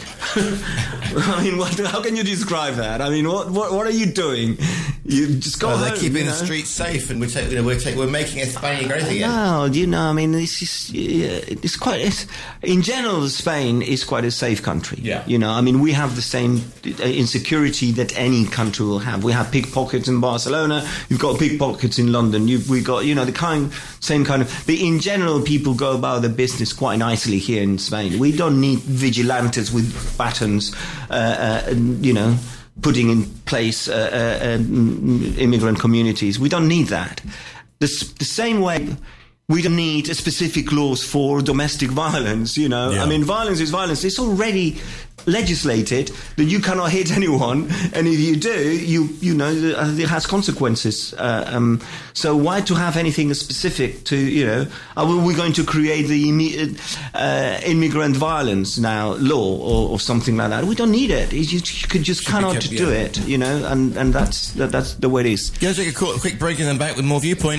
I mean, what, how can you describe that? I mean, what what, what are you doing? You just go oh, home, they're keeping you know? the streets safe, and we're, take, you know, we're, take, we're making Spain great again. No, you know, I mean, this is, it's quite... It's, in general, Spain is quite a safe country. Yeah. You know, I mean, we have the same insecurity that any country will have. We have pickpockets in Barcelona. You've got pickpockets in London. You've we got, you know, the kind, same kind of... But in general, people go about their business quite nicely here in Spain. We don't need vigilantes with batons, uh, uh, you know, putting in place uh, uh, immigrant communities. We don't need that. The, the same way we don't need specific laws for domestic violence, you know. Yeah. I mean, violence is violence. It's already legislated that you cannot hit anyone, and if you do, you you know, it has consequences. Uh, um, so why to have anything specific to, you know, are we going to create the uh, immigrant violence now law or, or something like that? We don't need it. You, you could just Should cannot kept, do yeah. it, you know, and, and that's that, that's the way it is. Go take a quick break and then back with more Viewpoint.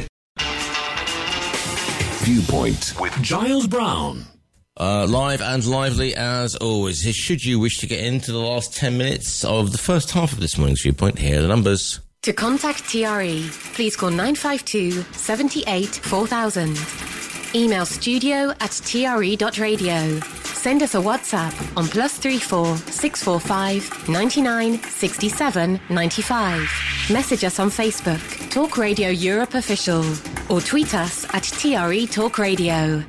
Viewpoint with Giles Brown. Uh, live and lively as always. Should you wish to get into the last ten minutes of the first half of this morning's Viewpoint, here are the numbers. To contact T R E, please call nine five two, seven eight, four thousand. Email studio at t r e dot radio. Send us a WhatsApp on plus three four six four five ninety nine sixty seven ninety five. Message us on Facebook, Talk Radio Europe Official, or tweet us at T R E Talk Radio.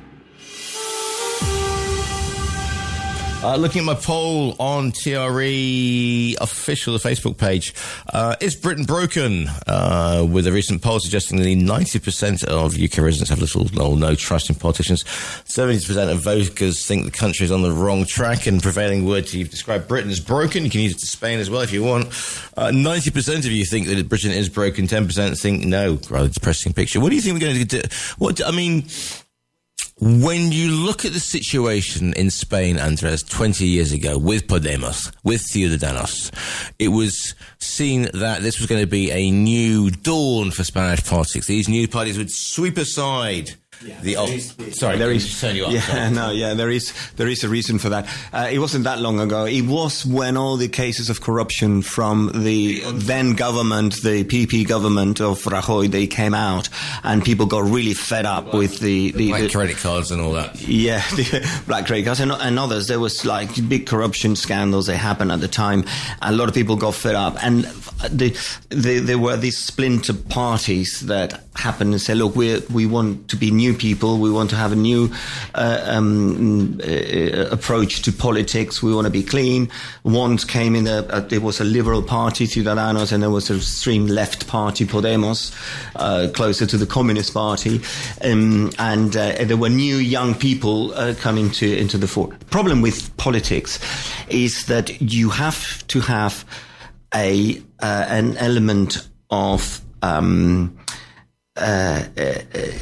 Uh, looking at my poll on T R E Official, the Facebook page, uh, is Britain broken? Uh, with a recent poll suggesting that ninety percent of U K residents have little or no trust in politicians. seventy percent of voters think the country is on the wrong track, and prevailing word to describe Britain as broken. You can use it to Spain as well if you want. Uh, ninety percent of you think that Britain is broken. ten percent think no, rather depressing picture. What do you think we're going to do? What, I mean... When you look at the situation in Spain, Andres, twenty years ago, with Podemos, with Ciudadanos, it was seen that this was going to be a new dawn for Spanish politics. These new parties would sweep aside yeah, the old... Is, sorry, there is, turn you up. Yeah, sorry. no, yeah, there is there is a reason for that. Uh, it wasn't that long ago. It was when all the cases of corruption from the then government, the P P government of Rajoy, they came out, and people got really fed up well, with the... the, black the credit cards and all that. Yeah, the black credit cards and, and others. There was like big corruption scandals that happened at the time. A lot of people got fed up, and the, the, there were these splinter parties that happen and say, look, we we want to be new people. We want to have a new uh, um, uh, approach to politics. We want to be clean. Once came in, a, a, there was a liberal party, Ciudadanos, and there was a extreme left party, Podemos, uh, closer to the Communist Party. Um, and uh, there were new young people uh, coming to, into the fore. The problem with politics is that you have to have a uh, an element of um, uh, uh,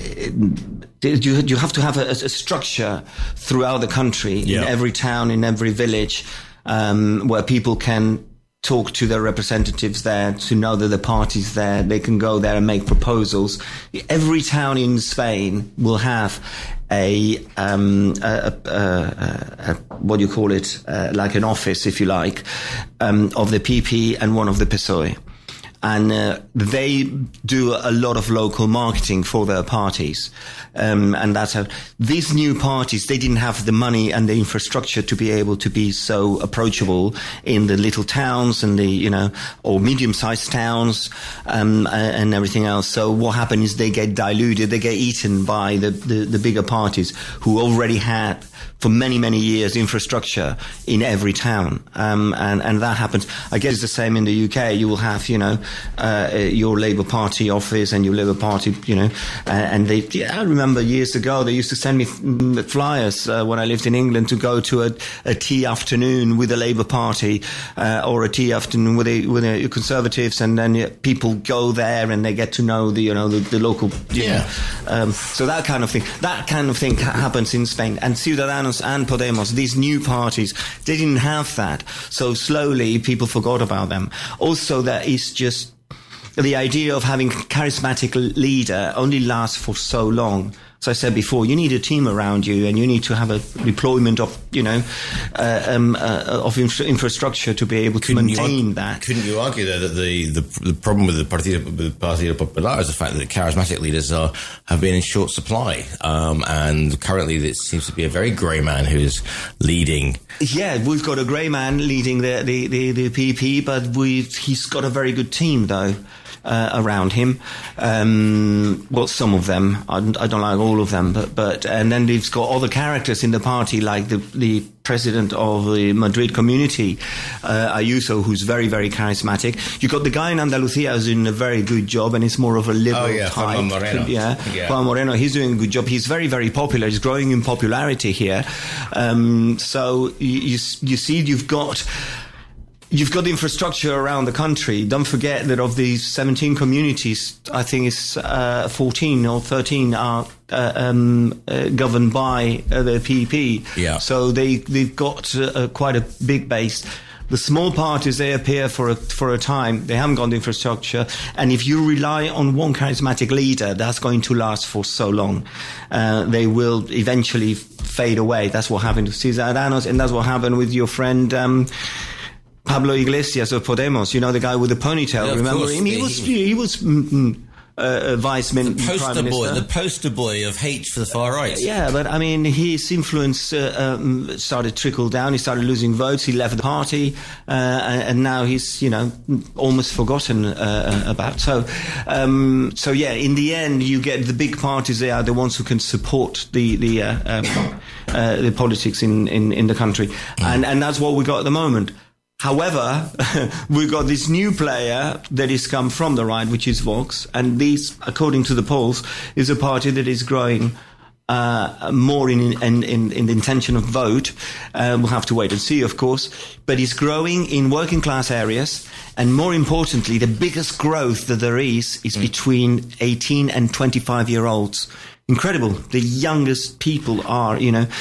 you you have to have a, a structure throughout the country, yeah. in every town, in every village, um, where people can talk to their representatives there, to know that the party's there. They can go there and make proposals. Every town in Spain will have a, um, a, a, a, a what do you call it, uh, like an office, if you like, um, of the P P and one of the P S O E. And uh, they do a lot of local marketing for their parties. Um, and that's how these new parties, they didn't have the money and the infrastructure to be able to be so approachable in the little towns and the, you know, or medium-sized towns, um, and everything else. So what happened is they get diluted, they get eaten by the, the, the bigger parties who already had for many, many years infrastructure in every town. Um, and, and that happens. I guess it's the same in the U K. You will have, you know, uh, your Labour Party office and your Labour Party, you know, uh, and they, yeah, I remember years ago they used to send me flyers uh, when I lived in England to go to a, a tea afternoon with the Labour Party, uh, or a tea afternoon with the, with the Conservatives, and then yeah, people go there and they get to know the, you know, the, the local, you yeah. know, um, so that kind of thing, that kind of thing happens in Spain. And Ciudadanos and Podemos, these new parties, they didn't have that. So slowly people forgot about them. Also, there is just the idea of having a charismatic leader only lasts for so long. As I said before, you need a team around you, and you need to have a deployment of, you know, uh, um, uh, of infra- infrastructure to be able to couldn't maintain you, that. Couldn't you argue, though, that the, the, the problem with the Partido, the Partido Popular is the fact that charismatic leaders are have been in short supply, um, and currently it seems to be a very grey man who is leading. Yeah, we've got a grey man leading the, the, the, the P P, but we've, he's got a very good team, though. Uh, around him, um, well, some of them. I don't, I don't like all of them, but but and then he's got other characters in the party, like the the president of the Madrid community, uh, Ayuso, who's very very charismatic. You got the guy in Andalusia who's doing a very good job, and he's more of a liberal oh, yeah, type. Juan Moreno. Yeah, yeah, Juan Moreno. He's doing a good job. He's very very popular. He's growing in popularity here. Um, so you, you you see, you've got. You've got the infrastructure around the country. Don't forget that of these seventeen communities, I think it's uh, fourteen or thirteen are uh, um, uh, governed by uh, the P P. Yeah. So they, they've got uh, quite a big base. The small parties, they appear for a, for a time. They haven't got the infrastructure. And if you rely on one charismatic leader, that's going to last for so long. Uh, they will eventually fade away. That's what happened to Ciudadanos, and that's what happened with your friend... Um, Pablo Iglesias of Podemos, you know, the guy with the ponytail. Yeah, remember course, him? He, he was, he was mm, uh, vice min- the poster prime minister. boy, the poster boy of hate for the far right. Yeah, but I mean, his influence uh, um, started to trickle down. He started losing votes. He left the party, uh, and, and now he's, you know, almost forgotten uh, about. So, um, so yeah, in the end, you get the big parties. They are the ones who can support the the uh, um, uh, the politics in, in, in the country, mm. and and that's what we got at the moment. However, we've got this new player that has come from the right, which is Vox, and this, according to the polls, is a party that is growing uh, more in, in, in, in the intention of vote. Uh, we'll have to wait and see, of course, but it's growing in working class areas, and more importantly, the biggest growth that there is is mm. between eighteen and twenty-five year olds. Incredible. The youngest people are, you know...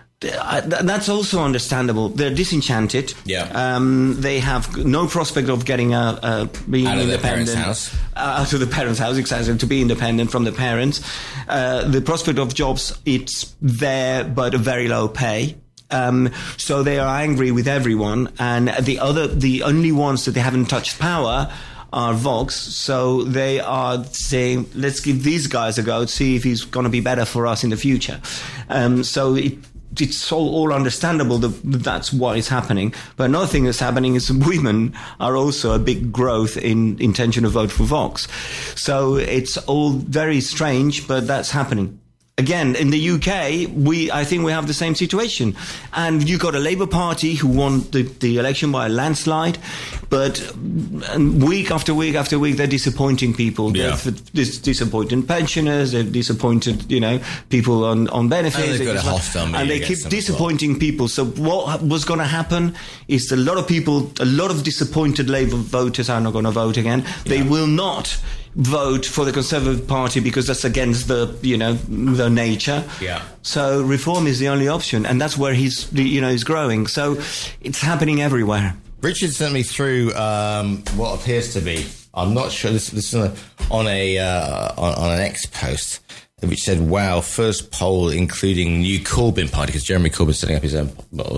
That's also understandable. They're disenchanted. Yeah. Um, they have no prospect of getting a, a being out of independent. their parents' house. Uh, out of the parents' house, exactly. To be independent from the parents. Uh, the prospect of jobs, it's there, but a very low pay. Um, so they are angry with everyone, and the other, the only ones that they haven't touched power are Vox, so they are saying, let's give these guys a go, see if he's going to be better for us in the future. Um, so it it's all, all understandable that that's what is happening. But another thing that's happening is women are also a big growth in intention to vote for Vox. So it's all very strange, but that's happening. Again, in the U K, we I think we have the same situation. And you've got a Labour Party who won the, the election by a landslide, but week after week after week, they're disappointing people. Yeah. They're dis- disappointing pensioners, they've disappointed, you know, people on, on benefits. And they've got They a hostile media And they against keep them as well. disappointing people. So what was going to happen is a lot of people, a lot of disappointed Labour voters are not going to vote again. They Yeah. will not vote for the Conservative Party because that's against the, you know, the nature. Yeah. So reform is the only option, and that's where he's, you know, he's growing. So it's happening everywhere. Richard sent me through um, what appears to be, I'm not sure, this, this is on a, on, a uh, on, on an X post, which said, wow, first poll including new Corbyn party, because Jeremy Corbyn's setting up his own,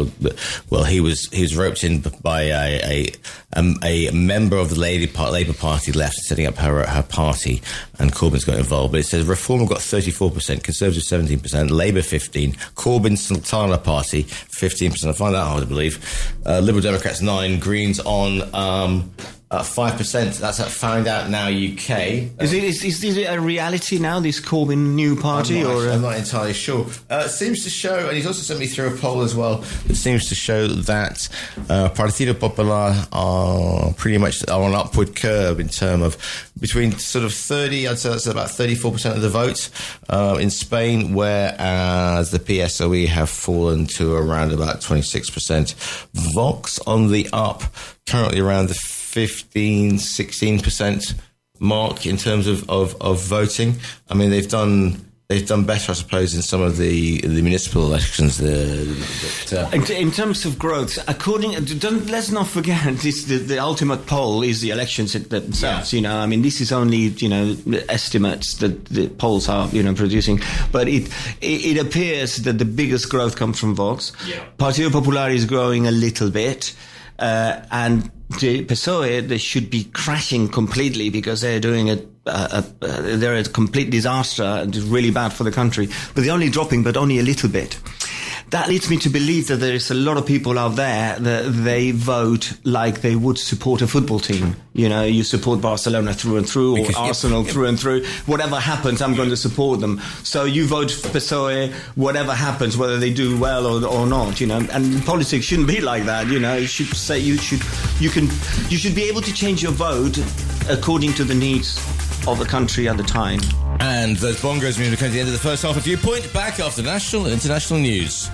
well, he was he was roped in by a a, um, a member of the Labour Party left, setting up her her party, and Corbyn's got involved. But it says Reform got thirty-four percent, Conservative seventeen percent, Labour fifteen, Corbyn Sultana Party fifteen percent. I find that hard to believe. Uh, Liberal Democrats nine, Greens on um, uh, five percent. That's at Find Out Now U K. Is it is, is, is it a reality now, this Corbyn new party? I'm not, or I'm not entirely sure. Uh, it seems to show, and he's also sent me through a poll as well, that seems to show that uh, Partido Popular are pretty much on an upward curve in terms of between sort of thirty, I'd say that's about thirty-four percent of the vote uh, in Spain, whereas the P S O E have fallen to around about twenty-six percent. Vox on the up, currently around the fifteen, sixteen percent mark in terms of, of, of voting. I mean, they've done they've done better, I suppose, in some of the the municipal elections. The, the, uh, in, in terms of growth, according, don't, let's not forget this: the, the ultimate poll is the elections themselves. Yeah. You know, I mean, this is only, you know, estimates that the polls are, you know, producing, but it it, it appears that the biggest growth comes from Vox. Yeah. Partido Popular is growing a little bit, uh, and the P S O E, they should be crashing completely because they're doing a, a, a, a they're a complete disaster and it's really bad for the country. But they're only dropping, but only a little bit. That leads me to believe that there is a lot of people out there that they vote like they would support a football team. You know, you support Barcelona through and through, or Because, Arsenal yeah, through and through. Whatever happens, I'm going to support them. So you vote for P S O E, whatever happens, whether they do well or, or not. You know, and politics shouldn't be like that. You know, you should say you should, you can, you should be able to change your vote according to the needs of the country at the time. and those bongos mean we're coming to the end of the first half of Viewpoint. Back after national and international news.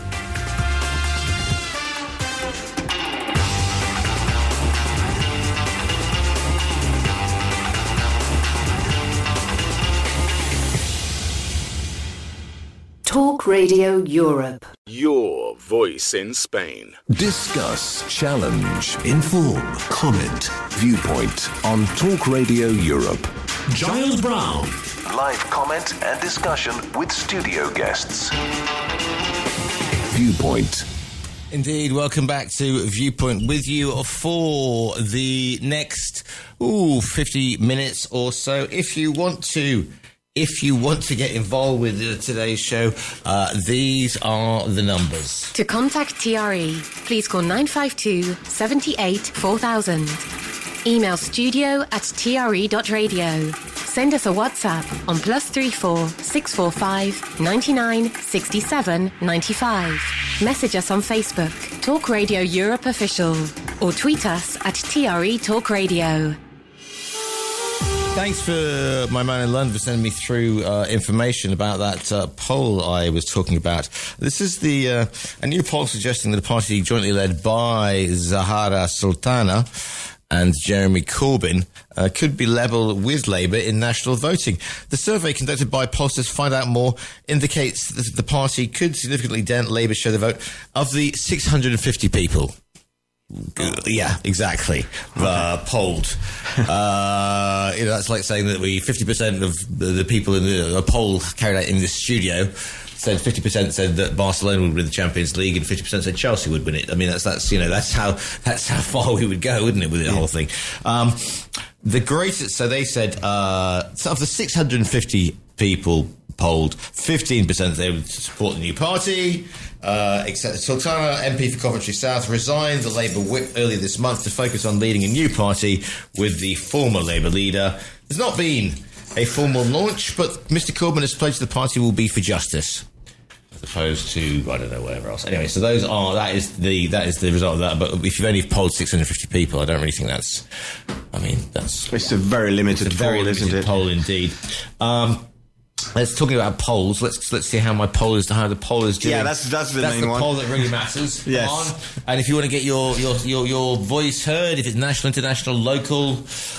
Talk Radio Europe. Your voice in Spain. Discuss, challenge, inform, comment, Viewpoint on Talk Radio Europe. Giles Brown. Live comment and discussion with studio guests. Viewpoint. Indeed, welcome back to Viewpoint with you for the next ooh, fifty minutes or so. If you want to If you want to get involved with uh, today's show, uh, these are the numbers. To contact T R E, please call nine five two, seven eight, four thousand. Email studio at t r e dot radio. Send us a WhatsApp on plus three four six four five ninety nine sixty seven ninety five. Message us on Facebook, Talk Radio Europe Official, or tweet us at T R E Talk Radio. Thanks for my man in London for sending me through uh, information about that uh, poll I was talking about. This is the uh, a new poll suggesting that a party jointly led by Zahara Sultana and Jeremy Corbyn uh, could be level with Labour in national voting. The survey conducted by pollsters Find Out More indicates that the party could significantly dent Labour's share of the vote. Of the six hundred fifty people Yeah, exactly. Uh, polled. Uh, you know, that's like saying that we fifty percent of the, the people in the a poll carried out in this studio said fifty percent said that Barcelona would win the Champions League, and fifty percent said Chelsea would win it. I mean, that's that's you know that's how that's how far we would go, wouldn't it, with the yeah. whole thing? Um, the greatest. So they said uh, so of the six hundred fifty people polled, fifteen percent they would support the new party. Uh, except Sultana, M P for Coventry South, resigned the Labour whip earlier this month to focus on leading a new party with the former Labour leader. There's not been a formal launch, but Mister Corbyn has pledged the party will be for justice, as opposed to I don't know whatever else. Anyway, so those are that is the that is the result of that. But if you've only polled six hundred fifty people, I don't really think that's. I mean, that's it's a very limited it's a very poll, limited isn't it? Poll indeed. Um, Let's talking about polls. Let's let's see how my poll is how the poll is doing. Yeah, that's that's the that's main the one. poll that really matters. Yes. Come on. And if you want to get your, your, your, your voice heard, if it's national, international, local,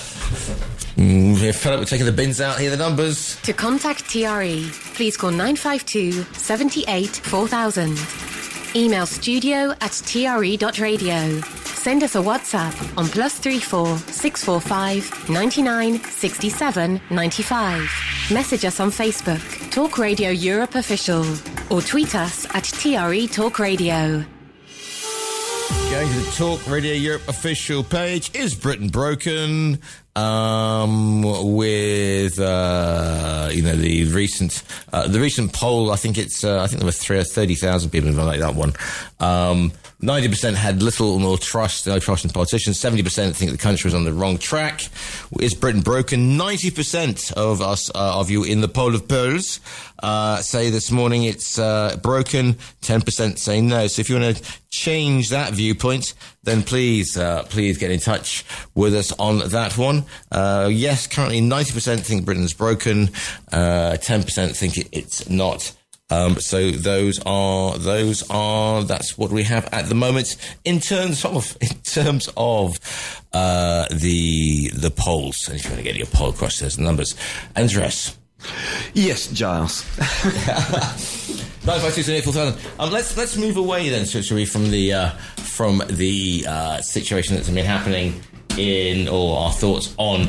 mm, we're fed up with taking the bins out. Here are the numbers. To contact T R E, please call nine five two, seven eight, four thousand. Email studio at t r e dot radio. Send us a WhatsApp on plus three four six four five ninety nine sixty seven ninety five. Message us on Facebook, Talk Radio Europe Official, or tweet us at T R E Talk Radio. Going to the Talk Radio Europe official page. Is Britain broken? Um, with uh, you know the recent uh, the recent poll, I think it's uh, I think there were three thirty thousand people involved like that one. Um, ninety percent had little or no trust, no trust in politicians. Seventy percent think the country was on the wrong track. Is Britain broken? Ninety percent of us uh, of you in the poll of polls uh, say this morning it's uh, broken. Ten percent say no. So if you want to change that viewpoint, then please uh, please get in touch with us on that one. Uh, yes, currently ninety percent think Britain's broken. Uh, ten percent think it, it's not. Um, so those are those are that's what we have at the moment in terms of in terms of uh, the the polls. And if you want to get your poll across, there's the numbers. Andres. Yes, Giles. nine five two seven eight four thousand. Um, let's let's move away then, shall we, from the uh, from the uh, situation that's been happening in, or our thoughts on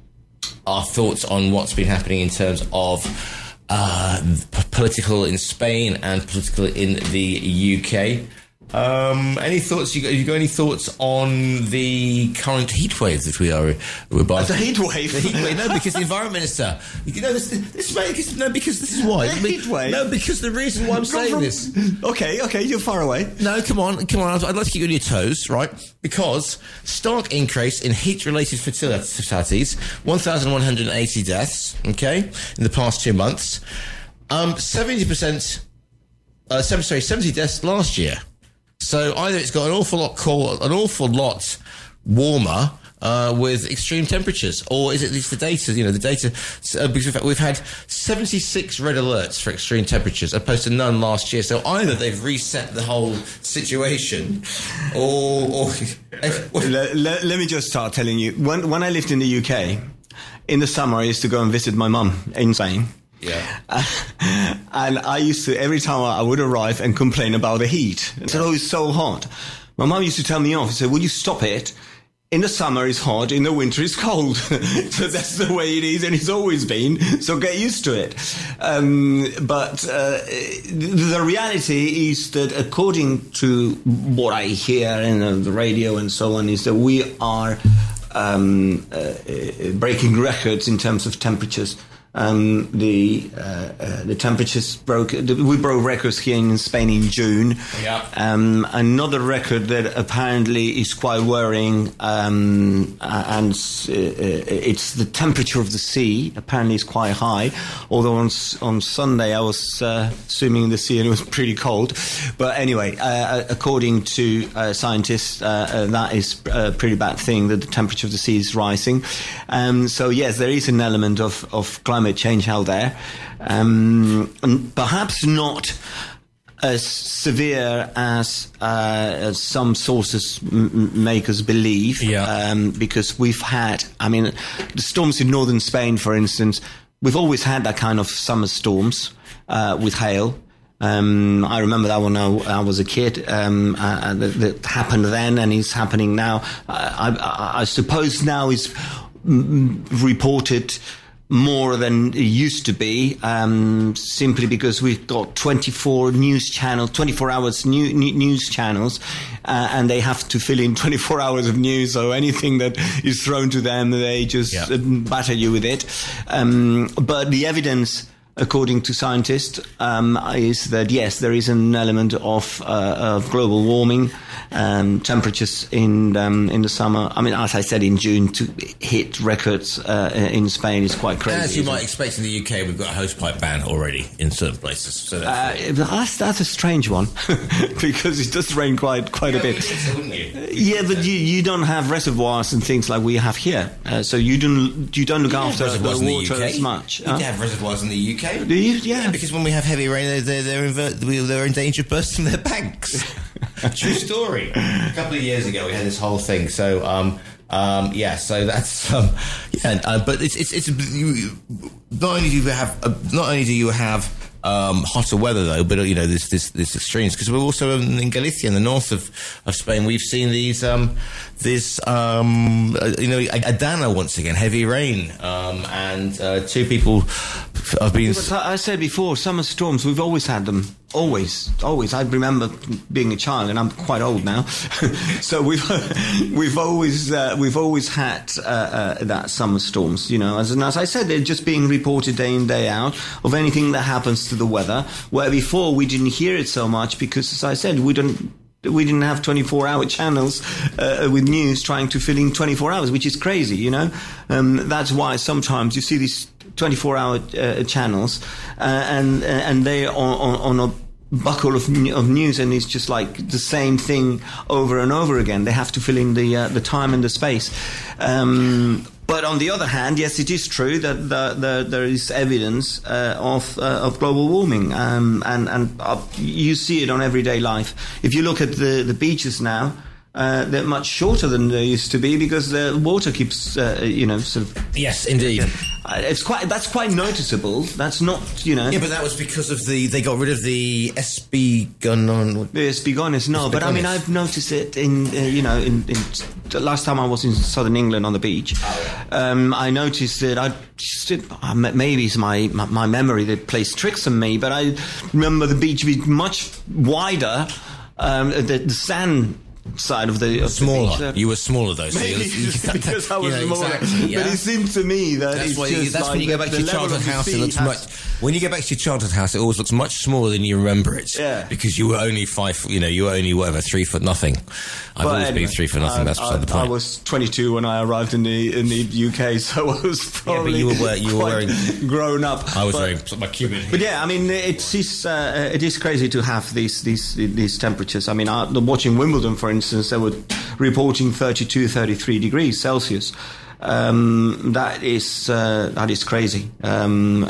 our thoughts on what's been happening in terms of uh, p- political in Spain and political in the U K. Um, any thoughts? You got, you got any thoughts on the current heat waves that we are we're by? The heat wave. The heat wave. No, because the environment minister. You know this. This is no, because this is why. The heat wave. No, because the reason why I'm saying from, this. Okay, okay, you're far away. No, come on, come on. I'd like to keep you on your toes, right? Because stark increase in heat-related fatalities, one thousand one hundred eighty deaths. Okay, in the past two months, um, seventy percent. Uh, seven, sorry, seventy deaths last year. So either it's got an awful lot cold, an awful lot warmer uh, with extreme temperatures, or is it it's the data? You know, the data. Uh, because we've, we've had seventy-six red alerts for extreme temperatures, opposed to none last year. So either they've reset the whole situation, or. or let, let, let me just start telling you. When when I lived in the U K, in the summer I used to go and visit my mum in Spain. Yeah. Uh, and I used to, every time I would arrive and complain about the heat. I said, oh, it's so hot. My mum used to tell me off. She said, will you stop it? In the summer it's hot, in the winter it's cold. So that's the way it is, and it's always been. So get used to it. Um, but uh, the reality is that according to what I hear in the radio and so on, is that we are um, uh, breaking records in terms of temperatures. Um, the uh, uh, the temperatures broke. We broke records here in Spain in June. Yeah. Um, another record that apparently is quite worrying, um, and uh, it's the temperature of the sea. Apparently, is quite high. Although on on Sunday I was uh, swimming in the sea and it was pretty cold. But anyway, uh, according to uh, scientists, uh, uh, that is a pretty bad thing. That the temperature of the sea is rising. Um, so yes, there is an element of of climate change out there, um, and perhaps not as severe as, uh, as some sources m- make us believe. Yeah. Um, because we've had, I mean, the storms in northern Spain, for instance, we've always had that kind of summer storms uh, with hail. Um, I remember that when I, I was a kid, um, uh, that, that happened then and is happening now. I, I, I suppose now is mm, reported more than it used to be, um, simply because we've got twenty-four news channels, twenty-four hours new, new, news channels, uh, and they have to fill in twenty-four hours of news, so anything that is thrown to them, they just yeah. batter you with it. Um, but the evidence, according to scientists, um, is that, yes, there is an element of, uh, of global warming. Um, temperatures in um, in the summer, I mean, as I said, in June, to hit records uh, in Spain is quite crazy. As you might expect in the U K, we've got a hosepipe ban already in certain places. So that's, uh, that's, that's a strange one, because it does rain quite quite yeah, a bit. So, wouldn't you? Yeah, but you, you don't have reservoirs and things like we have here, uh, so you don't you don't look you after the water the as much. You huh? have reservoirs in the U K. Do you? Yeah. yeah, because when we have heavy rain, they're they're, they're, in, they're in danger of bursting their banks. True story. A couple of years ago, we had this whole thing. So, um, um, yeah. So that's um, yeah. Uh, but it's it's it's you, not only do you have uh, not only do you have um, hotter weather though, but you know this this this extremes, because we're also in, in Galicia, in the north of, of Spain. We've seen these um, this um, uh, you know Adana once again, heavy rain, um, and uh, two people have been. Yeah, I said before, summer storms. We've always had them. Always, always. I remember being a child, and I'm quite old now. So we've we've always uh, we've always had uh, uh, that summer storms. You know, as and as I said, they're just being reported day in, day out of anything that happens to the weather. Where before we didn't hear it so much because, as I said, we don't. We didn't have twenty-four hour channels uh, with news trying to fill in twenty-four hours, which is crazy, you know. Um, that's why sometimes you see these twenty-four hour uh, channels, uh, and and they are on, on a buckle of, of news, and it's just like the same thing over and over again. They have to fill in the uh, the time and the space. Um, But on the other hand, yes, it is true that the, the, there is evidence uh, of uh, of global warming, um, and and uh, you see it on everyday life. If you look at the, the beaches now, uh, they're much shorter than they used to be because the water keeps, uh, you know, sort of. Yes, indeed. Uh, it's quite that's quite noticeable. That's not, you know. Yeah, but that was because of the they got rid of the espigonon. The espigonis, no, but I mean I've noticed it in uh, you know in, in the last time I was in southern England on the beach. Oh, yeah. um, I noticed that I just uh, maybe it's my, my my memory that plays tricks on me, but I remember the beach being much wider. Um, the, the sand. Side of the of smaller. The you were smaller though, so maybe you, you, because I was you know, smaller. Exactly, yeah. But it seemed to me that that's it's why just you, that's like when you go back the, to your the childhood house. It looks has, much. When you go back to your childhood house, it always looks much smaller than you remember it. Yeah. Because you were only five. You know, you were only whatever three foot nothing. I've but always anyway, been three foot nothing. I, that's beside I, the point. I was twenty-two when I arrived in the in the U K, so I was probably yeah, but you were you were wearing grown up. I was but, wearing my Cuban. But yeah, I mean, it is uh, it is crazy to have these these these temperatures. I mean, I, watching Wimbledon, for instance, they were reporting thirty-two, thirty-three degrees Celsius. Um, that is uh, that is crazy, um, uh,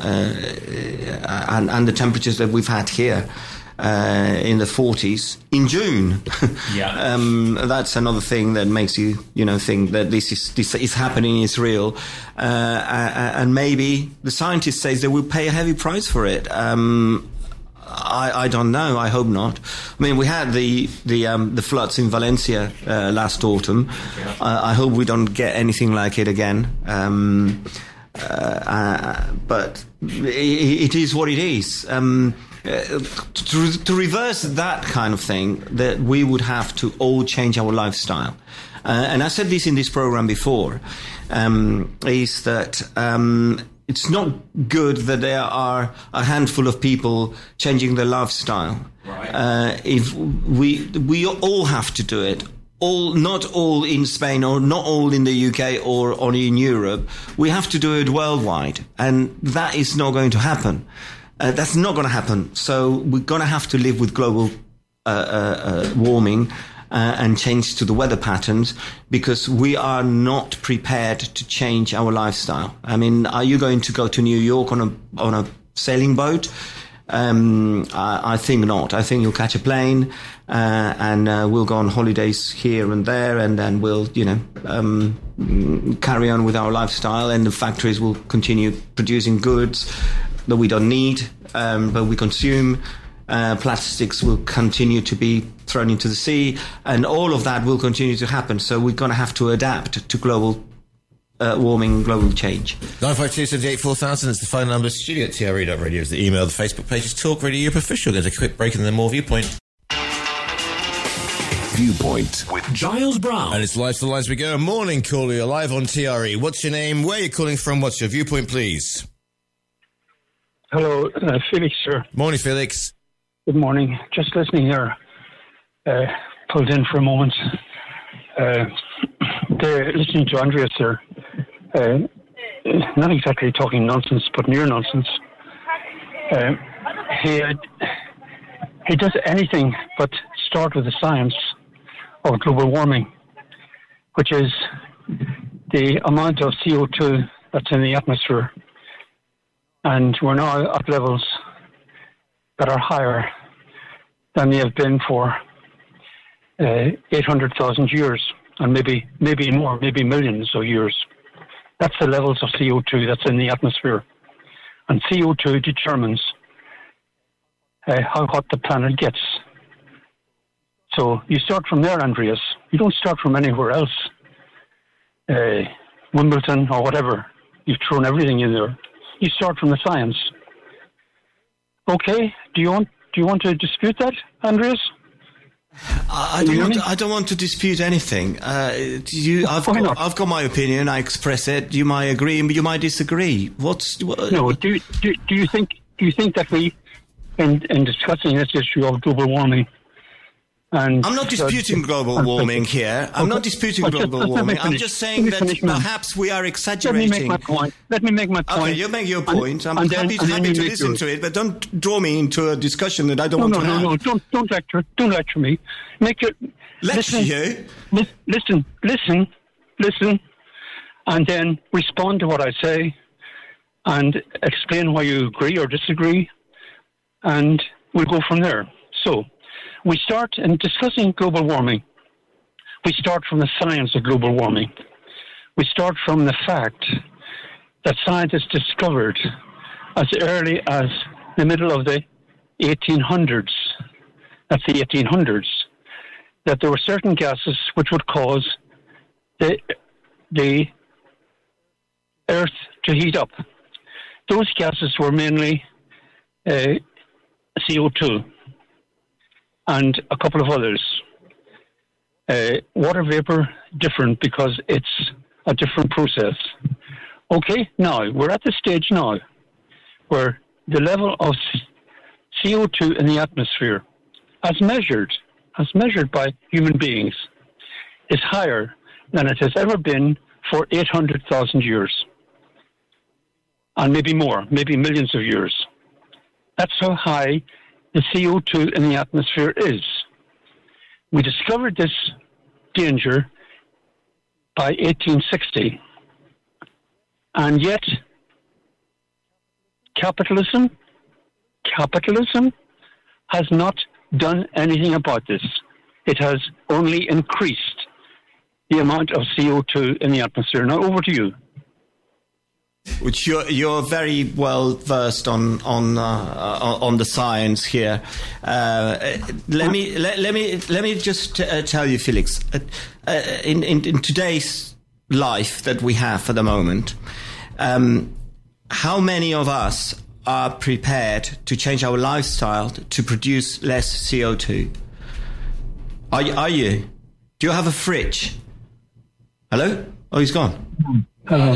and, and the temperatures that we've had here uh, in the forties in June. Yeah, um, that's another thing that makes you you know think that this is this is happening, is real, uh, and maybe the scientists say they will pay a heavy price for it. Um, I, I don't know. I hope not. I mean, we had the the um, the floods in Valencia uh, last autumn. Yeah. Uh, I hope we don't get anything like it again. Um, uh, uh, but it, it is what it is. Um, uh, to, to reverse that kind of thing, that we would have to all change our lifestyle. Uh, and I said this in this program before. Um, is that um, it's not good that there are a handful of people changing their lifestyle. Right. Uh, if we we all have to do it, all not all in Spain or not all in the U K or, or in Europe. We have to do it worldwide, and that is not going to happen. Uh, that's not going to happen. So we're going to have to live with global uh, uh, uh, warming. Uh, and change to the weather patterns, because we are not prepared to change our lifestyle. I mean, are you going to go to New York on a on a sailing boat? Um, I, I think not. I think you'll catch a plane, uh, and uh, we'll go on holidays here and there, and then we'll, you know, um, carry on with our lifestyle, and the factories will continue producing goods that we don't need, um, but we consume. Uh, plastics will continue to be thrown into the sea, and all of that will continue to happen. So we're going to have to adapt to global uh, warming, global change. nine five two, seven eight, four thousand is the phone number. Studio at T R E dot radio is the email. The Facebook page is Talk Radio Europe Official. There's a quick break and then more Viewpoint. Viewpoint with Giles Brown. And it's live to the lines we go. Morning, caller. You're live on T R E. What's your name? Where are you calling from? What's your viewpoint, please? Hello, uh, Felix, sir. Morning, Felix. Good morning. Just listening here. Uh, pulled in for a moment. Uh, they're listening to Andreas, sir. Uh, not exactly talking nonsense, but near nonsense. Uh, he, uh, he does anything but start with the science of global warming, which is the amount of C O two that's in the atmosphere. And we're now at levels that are higher than they have been for uh, eight hundred thousand years, and maybe maybe more, maybe millions of years. That's the levels of C O two that's in the atmosphere. And C O two determines uh, how hot the planet gets. So you start from there, Andreas. You don't start from anywhere else. Uh, Wimbledon or whatever. You've thrown everything in there. You start from the science. Okay, do you want do you want to dispute that, Andreas? I, I don't want. To, I don't want to dispute anything. Uh, do you, I've Why got, not? I've got my opinion. I express it. You might agree, and you might disagree. What's what, No. Do, do do you think do you think that we, in in discussing this issue of global warming, and I'm not disputing uh, global and- warming here. I'm Okay. not disputing Well, just- global just let me warming. I'm finish. just Let saying me that finish, ma'am. perhaps we are Let me exaggerating. make my point. Let me make my point. Okay, you make your point. I'm And then- happy, and then happy you to make listen yours. to it, but don't draw me into a discussion that I don't No, want no, to no, have. no. Don't don't lecture. Don't lecture me. Make your Lecture listen, you? Lis- Listen, listen, listen, and then respond to what I say, and explain why you agree or disagree, and we'll go from there. So, we start in discussing global warming. We start from the science of global warming. We start from the fact that scientists discovered as early as the middle of the eighteen hundreds, that's the eighteen hundreds, that there were certain gases which would cause the, the Earth to heat up. Those gases were mainly uh, C O two and a couple of others. Uh, water vapor, different because it's a different process. Okay, now, we're at the stage now where the level of C O two in the atmosphere, as measured, as measured by human beings, is higher than it has ever been for eight hundred thousand years. And maybe more, maybe millions of years. That's how high the C O two in the atmosphere is. We discovered this danger by eighteen sixty. And yet, capitalism, capitalism has not done anything about this. It has only increased the amount of C O two in the atmosphere. Now, over to you. Which you're you're very well versed on on uh, on the science here. Uh, let me let, let me let me just uh, tell you, Felix. Uh, uh, in, in in today's life that we have for the moment, um, how many of us are prepared to change our lifestyle to produce less C O two? Are you, are you? Do you have a fridge? Hello? Oh, he's gone. Hello.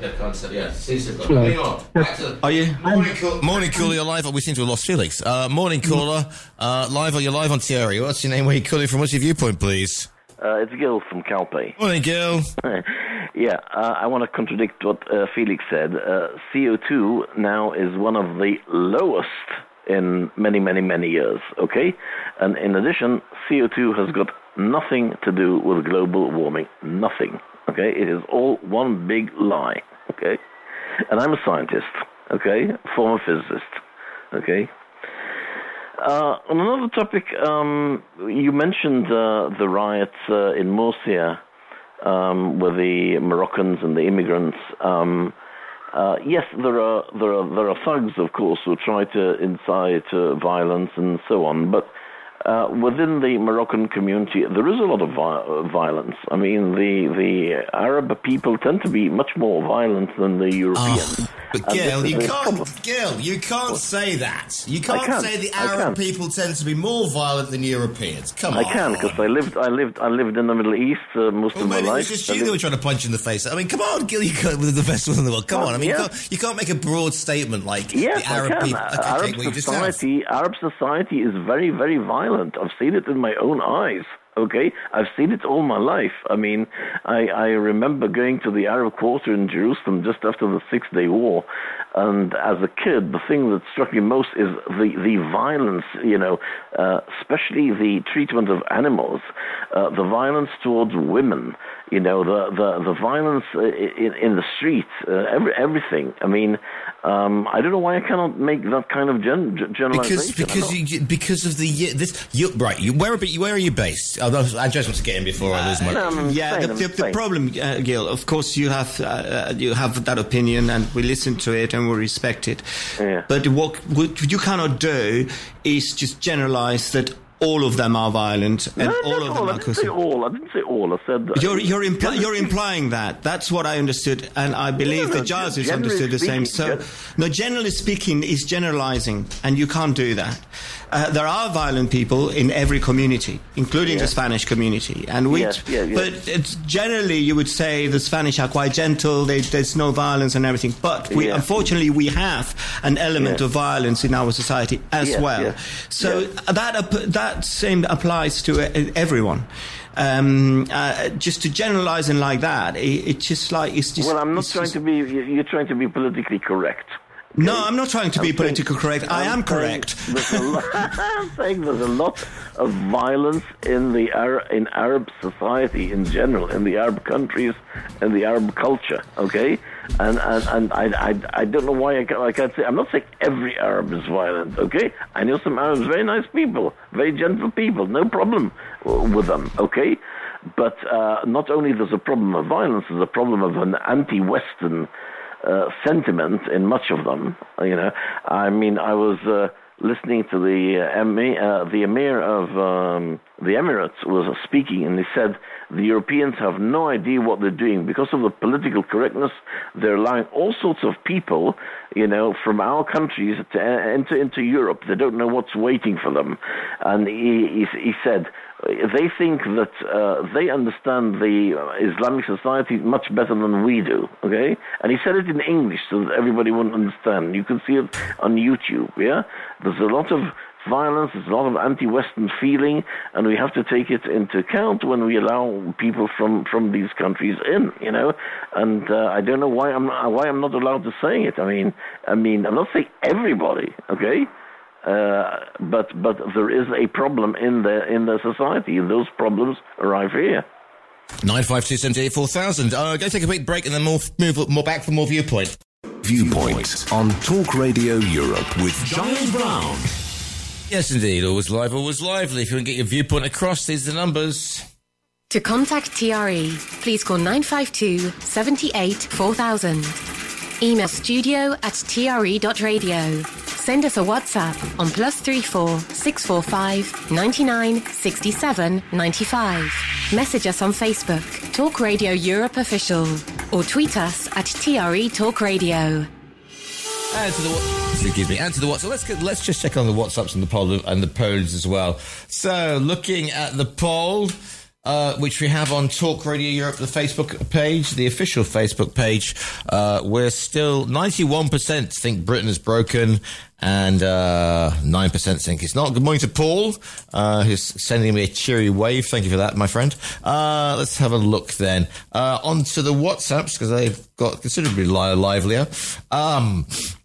Are you? Morning, caller. Morning, caller. You're live. We seem to have lost Felix. Uh, morning, caller. Uh, live. Are you live on T R E? What's your name? Where are you calling from? What's your viewpoint, please? Uh, it's Gil from Calpe. Morning, Gil. Yeah, uh, I want to contradict what uh, Felix said. Uh, C O two now is one of the lowest in many, many, many years, okay? And in addition, C O two has got nothing to do with global warming. Nothing, okay? It is all one big lie, okay? And I'm a scientist, okay? Former physicist, okay? Uh, on another topic, um, you mentioned uh, the riots uh, in Murcia um, with the Moroccans and the immigrants. Um, uh, yes, there are there are there are thugs, of course, who try to incite uh, violence and so on. But uh, within the Moroccan community, there is a lot of vi- violence. I mean, the the Arab people tend to be much more violent than the Europeans. Oh, but Gil, you can't, Gil, you can't say that. You can't can. say the Arab people tend to be more violent than Europeans. Come on. I can, because I lived, I lived, I lived in the Middle East uh, most well, of my maybe life. It was just you that were trying to punch in the face. I mean, come on, Gil, you got the best one in the world. Come well, on, I mean, yeah. you, can't, you can't make a broad statement like yes, the Arab I can. people. Okay, Arab okay, well, society, Arab society is very, very violent. I've seen it in my own eyes. Okay, I've seen it all my life. I mean, I, I remember going to the Arab Quarter in Jerusalem just after the Six-Day War, and as a kid, the thing that struck me most is the, the violence, you know, uh, especially the treatment of animals, uh, the violence towards women, you know, the the, the violence in, in the streets, uh, every, everything. I mean, um, I don't know why I cannot make that kind of gen- generalization. Because because you, because of the this you, right. You, where are where are you based? I just want to get in before I lose my. Uh, yeah, the, the, the problem, uh, Gil. Of course, you have uh, you have that opinion, and we listen to it and we respect it. Yeah. But what, what you cannot do is just generalize that all of them are violent and no, all of all. them I are. didn't say all. I didn't say all. I said that. You're you're, impl- you're implying that. That's what I understood, and I believe no, that Giles has generally understood the same. speaking, So, gen- no, generally speaking, is generalizing, and you can't do that. Uh, there are violent people in every community, including Yeah. the Spanish community, and we. Yes, yeah, yeah. But it's generally, you would say the Spanish are quite gentle. They, there's no violence and everything. But we, Yeah. unfortunately, we have an element Yeah. of violence in our society as Yeah, well. yeah. So Yeah. that ap- that same applies to uh, everyone. Um, uh, just to generalize and like that, it, it's just like it's just. Well, I'm not it's trying just- to be. You're trying to be politically correct. No, I'm not trying to be I'm politically saying- correct. I I'm am saying correct. there's a lot- I'm saying there's a lot of violence in the Arab, in Arab society in general, in the Arab countries, in the Arab culture. Okay, and and, and I, I I don't know why I can't, I can't say. I'm not saying every Arab is violent. Okay, I know some Arabs, very nice people, very gentle people, no problem with them. Okay, but uh, not only there's a problem of violence, there's a problem of an anti-Western Uh, sentiment in much of them. You know, I mean, I was uh, listening to the uh, Emir, uh, the Emir of um, the Emirates was speaking, and he said the Europeans have no idea what they're doing because of the political correctness. They're allowing all sorts of people, you know, from our countries to enter into Europe. They don't know what's waiting for them, and he he, he said. They think that uh, they understand the Islamic society much better than we do, okay? And he said it in English so that everybody wouldn't understand. You can see it on YouTube, yeah? There's a lot of violence, there's a lot of anti-Western feeling, and we have to take it into account when we allow people from, from these countries in, you know? And uh, I don't know why I'm why I'm not allowed to say it. I mean, I mean, I'm not saying everybody, okay? Uh, but but there is a problem in the in the society, and those problems arrive here. Nine five two seven eight four thousand. Uh, go take a quick break and then more move more back for more Viewpoint. Viewpoint on Talk Radio Europe with Giles Brown. Yes, indeed. Always live, always lively. If you want to get your viewpoint across, these are the numbers. To contact T R E, please call nine five two, seven eight, four thousand. Email studio at t r e dot radio. Send us a WhatsApp on plus three four six four five ninety nine sixty seven ninety five. Message us on Facebook, Talk Radio Europe Official, or tweet us at T R E Talk Radio. And to the excuse me, and to the WhatsApp. Let's get, let's just check on the WhatsApps and the poll and the polls as well. So, looking at the poll. Uh, which we have on Talk Radio Europe, the Facebook page, the official Facebook page. Uh, we're still ninety-one percent think Britain is broken, and uh, nine percent think it's not. Good morning to Paul, uh, who's sending me a cheery wave. Thank you for that, my friend. Uh, let's have a look then. Uh, on to the WhatsApps, because they've got considerably li- livelier. Um...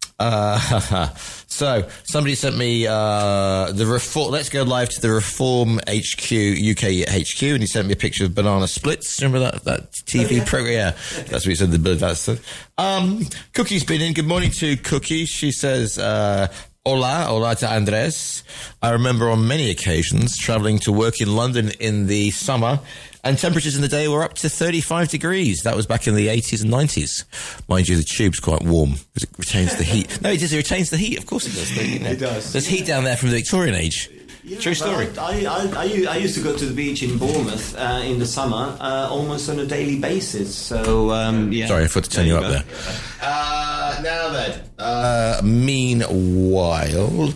Uh, so somebody sent me uh, the reform. Let's go live to the Reform H Q U K H Q, and he sent me a picture of banana splits. Remember that that T V oh, yeah. program? Yeah, that's what he said. The that's um, Cookie's been in. Good morning to Cookie. She says. Uh, Hola, hola to Andres. I remember on many occasions travelling to work in London in the summer, and temperatures in the day were up to thirty-five degrees. That was back in the eighties and nineties. Mind you, the tube's quite warm because it retains the heat. No, it does. It retains the heat. Of course it does. You know, it does. There's heat down there from the Victorian age. Yeah, True story. I, I, I, I used to go to the beach in Bournemouth uh, in the summer uh, almost on a daily basis. So, um, yeah. Sorry, I forgot to turn there you, you up there. Uh, now then, uh, meanwhile,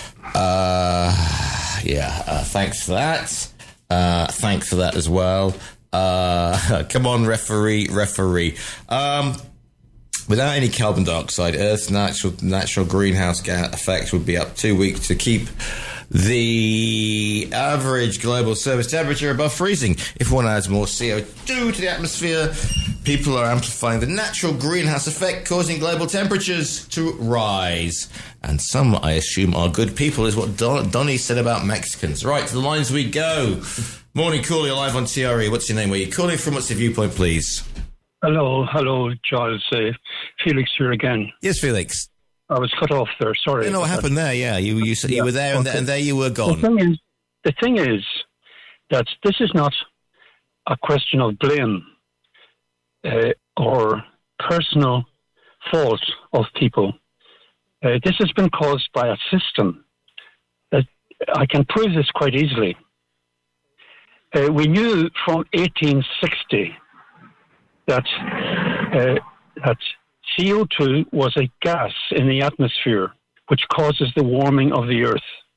uh, yeah, uh, thanks for that. Uh, thanks for that as well. Uh, come on, referee, referee. Um, without any carbon dioxide, Earth's natural natural greenhouse gas effect would be up two weeks to keep the average global surface temperature above freezing. If one adds more C O two to the atmosphere, people are amplifying the natural greenhouse effect, causing global temperatures to rise. And some, I assume, are good people, is what Don- Donnie said about Mexicans. Right, to the lines we go. Morning, Cool, you're live on T R E. What's your name? Where are you calling from? What's your viewpoint, please? Hello, hello, Charles. Uh, Felix here again. Yes, Felix. I was cut off there. Sorry. You know what happened there? Yeah, you you, you yeah, were there, and, okay. th- and there you were gone. The thing is, the thing is that this is not a question of blame uh, or personal fault of people. Uh, this has been caused by a system. Uh, I can prove this quite easily. Uh, we knew from eighteen sixty that uh, that C O two was a gas in the atmosphere which causes the warming of the Earth.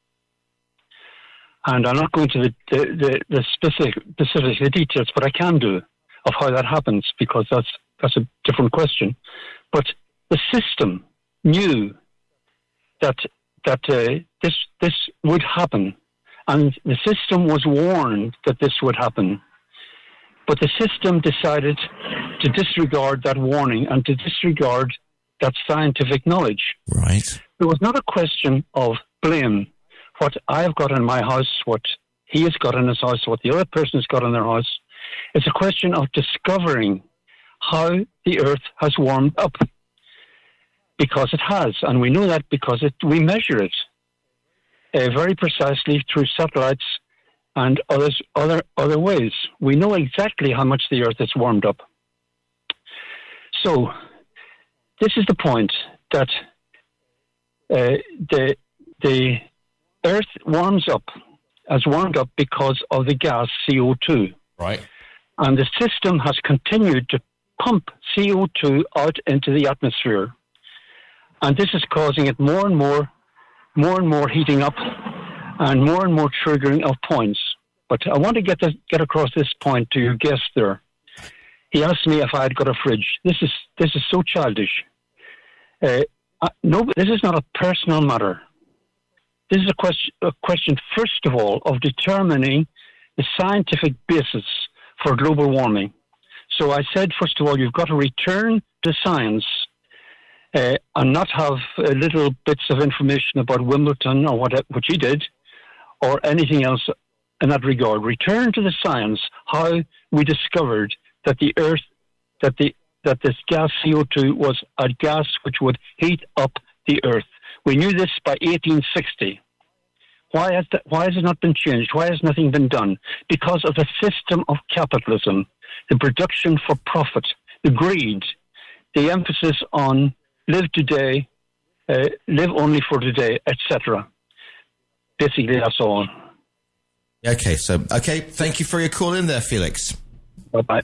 And I'm not going to the, the, the, the specific, specific the details, but I can do of how that happens, because that's that's a different question. But the system knew that that uh, this this would happen, and the system was warned that this would happen. But the system decided to disregard that warning and to disregard that scientific knowledge. Right. It was not a question of blame. What I've got in my house, what he has got in his house, what the other person has got in their house. It's a question of discovering how the Earth has warmed up. Because it has, and we know that because it, we measure it uh, very precisely through satellites and others, other other ways. We know exactly how much the Earth is warmed up. So, this is the point, that uh, the the Earth warms up, has warmed up because of the gas C O two. Right. And the system has continued to pump C O two out into the atmosphere. And this is causing it more and more, more and more heating up, and more and more triggering of points. But I want to get this, get across this point to your guest there. He asked me if I had got a fridge. This is this is so childish. Uh, no, this is not a personal matter. This is a question, a question, first of all, of determining the scientific basis for global warming. So I said, first of all, you've got to return to science uh, and not have uh, little bits of information about Wimbledon or what, what he did or anything else in that regard. Return to the science, how we discovered that the Earth, that the that this gas C O two was a gas which would heat up the Earth. We knew this by eighteen sixty. Why has that, why has it not been changed? Why has nothing been done? Because of the system of capitalism, the production for profit, the greed, the emphasis on live today, uh, live only for today, et cetera. Basically, that's all. Okay, so, okay, thank you for your call in there, Felix. Bye-bye.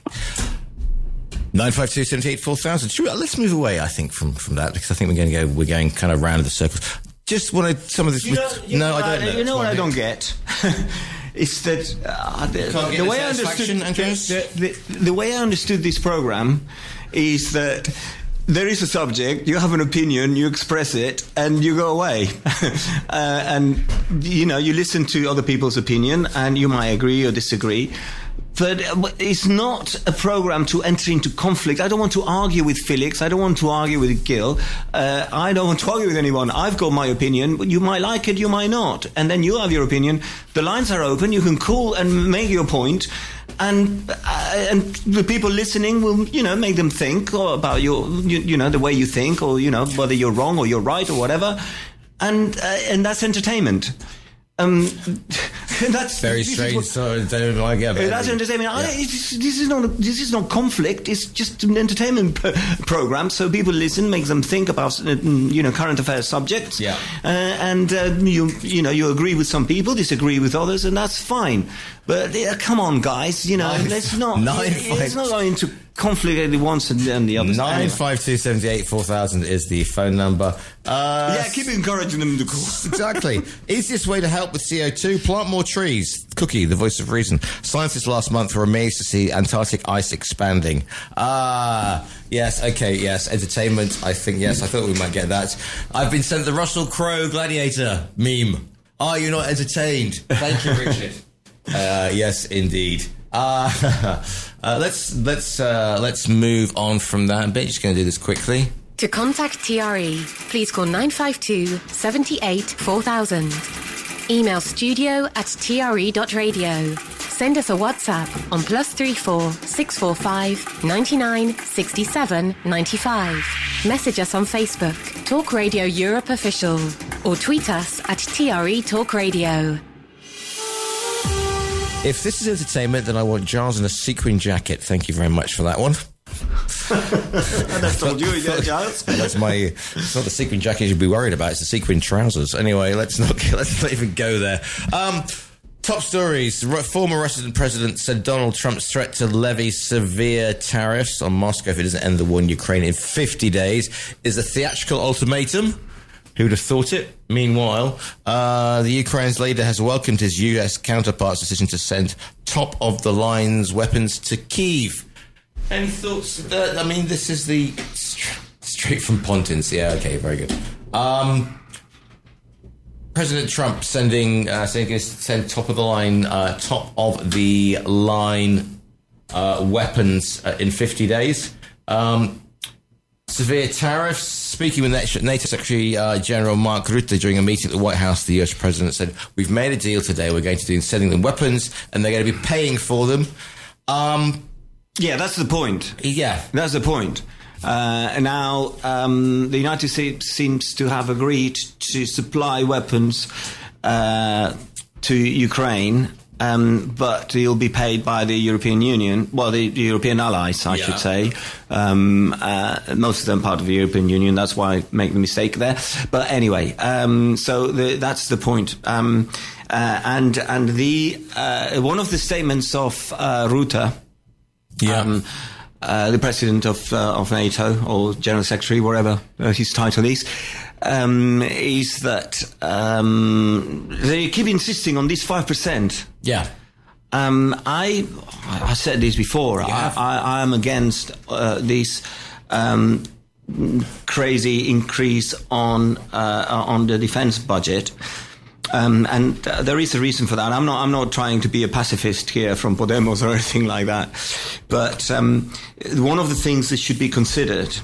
nine five two, seven eight, four thousand. Should we, let's move away, I think, from, from that, because I think we're going to go, we're going kind of round in the circles. Just wanted some of this. You know, you no, know, I don't know. You know what I don't get? It's that uh, the, the way I understood the, the, the way I understood this program is that there is a subject, you have an opinion, you express it, and you go away. uh, and, you know, you listen to other people's opinion, and you might agree or disagree. But it's not a program to enter into conflict. I don't want to argue with Felix. I don't want to argue with Gil. Uh, I don't want to argue with anyone. I've got my opinion. But you might like it, you might not. And then you have your opinion. The lines are open. You can call and make your point. And uh, and the people listening will, you know, make them think about your, you, you know, the way you think, or, you know, whether you're wrong or you're right or whatever. And uh, and that's entertainment. Um, that's very strange. What, so don't like it. That's entertainment. Yeah. I, it's, this is not. A, this is not conflict. It's just an entertainment p- program. So people listen, makes them think about you know current affairs subjects. Yeah. Uh, and uh, you you know you agree with some people, disagree with others, and that's fine. But uh, come on, guys. You know, nine, let's not. Nine, it, five, it's not going to conflict once and then the other. Nine five two seventy eight four thousand is the phone number. Uh, yeah, keep encouraging them to call. Exactly. Easiest way to help with C O two: plant more trees. Cookie, the voice of reason. Scientists last month were amazed to see Antarctic ice expanding. Ah, yes. Okay, yes. Entertainment. I think yes. I thought we might get that. I've been sent the Russell Crowe Gladiator meme. Are you not entertained? Thank you, Richard. Uh, yes, indeed. Uh, uh, let's let's uh, let's move on from that a bit. Just going to do this quickly. To contact T R E, please call nine five two, seven eight, four thousand. Email studio at t r e dot radio. Send us a WhatsApp on plus three four six four five ninety nine sixty seven ninety five. Message us on Facebook, Talk Radio Europe Official, or tweet us at T R E Talk Radio. If this is entertainment, then I want Giles in a sequin jacket. Thank you very much for that one. I told you, yeah, Giles. That's my. It's not the sequin jacket you should be worried about. It's the sequin trousers. Anyway, let's not let's not even go there. Um, top stories: former Russian president said Donald Trump's threat to levy severe tariffs on Moscow if it doesn't end the war in Ukraine in fifty days is a theatrical ultimatum. Who'd have thought it? Meanwhile, uh, the Ukraine's leader has welcomed his U S counterpart's decision to send top-of-the-lines weapons to Kyiv. Any thoughts? Uh, I mean, this is the st- straight from Pontins. Yeah, okay, very good. Um, President Trump sending uh, saying send top-of-the-line, uh, top-of-the-line uh, weapons uh, in fifty days. Um, Severe tariffs. Speaking with NATO Secretary uh, General Mark Rutte during a meeting at the White House, the U S president said, "We've made a deal today. We're going to do sending them weapons, and they're going to be paying for them." Um, yeah, that's the point. Yeah, that's the point. Uh, now, um, the United States seems to have agreed to supply weapons uh, to Ukraine. Um, but he'll be paid by the European Union, well, the, the European allies, I yeah. should say. Um, uh, most of them part of the European Union. That's why I make the mistake there. But anyway, um, so the, that's the point. Um, uh, and and the uh, one of the statements of uh, Rutte, yeah. um, uh, the president of uh, of NATO or General Secretary, whatever uh, his title is. Um, is that um, they keep insisting on this five percent. Yeah. Um, I I said this before. I, I, I am against uh, this um, crazy increase on uh, on the defense budget. Um, and uh, there is a reason for that. I'm not. I'm not trying to be a pacifist here from Podemos or anything like that. But um, one of the things that should be considered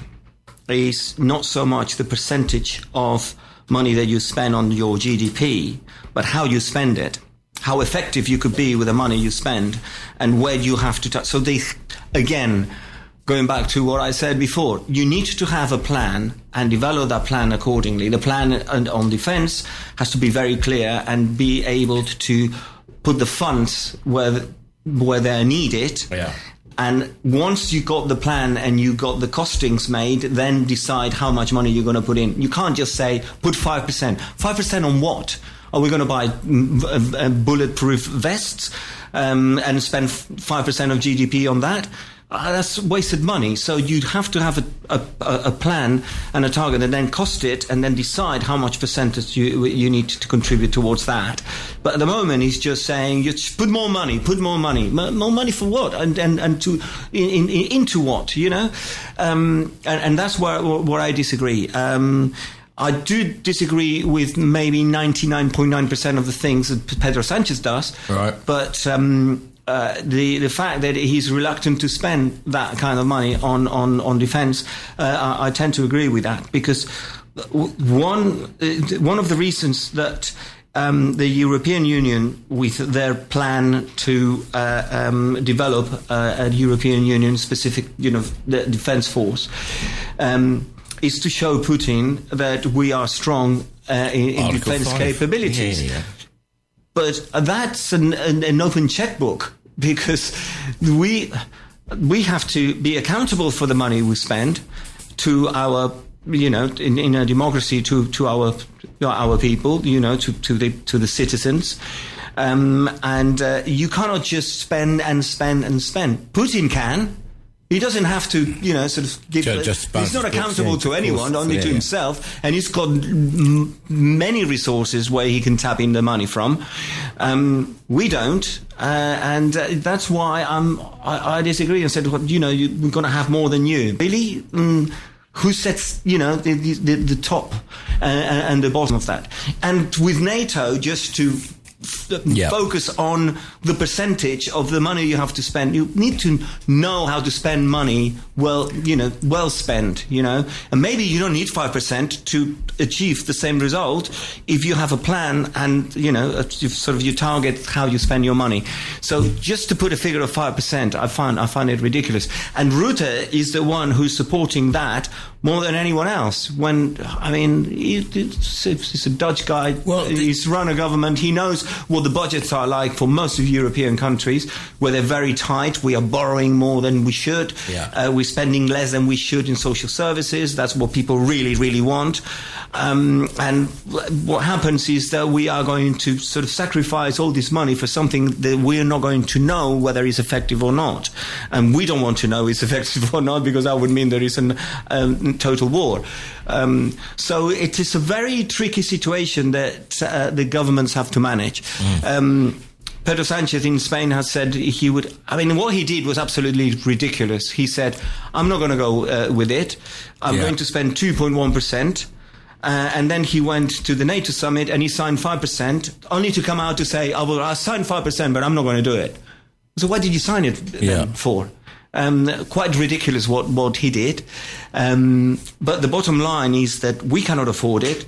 is not so much the percentage of money that you spend on your G D P, but how you spend it, how effective you could be with the money you spend, and where you have to touch. So they, again, going back to what I said before, you need to have a plan and develop that plan accordingly. The plan on defense has to be very clear and be able to put the funds where where they're needed. Yeah. And once you got the plan and you got the costings made, then decide how much money you're going to put in. You can't just say, put five percent. five percent on what? Are we going to buy uh, bulletproof vests um, and spend five percent of G D P on that? Uh, that's wasted money. So you have to have a, a, a plan and a target and then cost it and then decide how much percentage you you need to contribute towards that. But at the moment, he's just saying, you put more money, put more money. More money for what? And and, and to in, in, into what, you know? Um, and, and that's where, where I disagree. Um, I do disagree with maybe ninety-nine point nine percent of the things that Pedro Sanchez does. Right. But Um, Uh, the the fact that he's reluctant to spend that kind of money on on on defence, uh, I, I tend to agree with that, because one one of the reasons that um, the European Union, with their plan to uh, um, develop uh, a European Union specific, you know, defence force, um, is to show Putin that we are strong uh, in, in defence capabilities. Yeah, yeah. but that's an, an, an open checkbook, because we we have to be accountable for the money we spend to our, you know, in, in a democracy, to to our our people, you know, to to the to the citizens. Um, and uh, you cannot just spend and spend and spend. Putin can. He doesn't have to, you know, sort of give... Just, just he's not accountable yeah, to anyone, course, only yeah, to yeah. himself. And he's got m- many resources where he can tap in the money from. Um, we don't. Uh, and uh, that's why I'm, I, I disagree and said, well, you know, you, we're going to have more than you. Really? Mm, who sets, you know, the, the, the top uh, and the bottom of that? And with NATO, just to... Yeah. Focus on the percentage of the money you have to spend. You need to know how to spend money well, you know, well spent, you know. And maybe you don't need five percent to achieve the same result if you have a plan and, you know, sort of you target how you spend your money. So just to put a figure of five percent, I find, I find it ridiculous. And Rutte is the one who's supporting that more than anyone else. When, I mean, he, he's a Dutch guy. Well, he's run a government. He knows what the budgets are like for most of European countries, where they're very tight. We are borrowing more than we should. Yeah. Uh, we're spending less than we should in social services. That's what people really, really want. Um, and what happens is that we are going to sort of sacrifice all this money for something that we're not going to know whether it's effective or not. And we don't want to know it's effective or not, because that would mean there is a um, total war. Um, so it is a very tricky situation that uh, the governments have to manage. Mm. Um, Pedro Sanchez in Spain has said he would... I mean, what he did was absolutely ridiculous. He said, I'm not going to go uh, with it. I'm yeah. going to spend two point one percent. Uh, and then he went to the NATO summit and he signed five percent, only to come out to say, oh, well, I signed five percent, but I'm not going to do it. So why did you sign it then yeah. for? Um, quite ridiculous what, what he did. Um, but the bottom line is that we cannot afford it.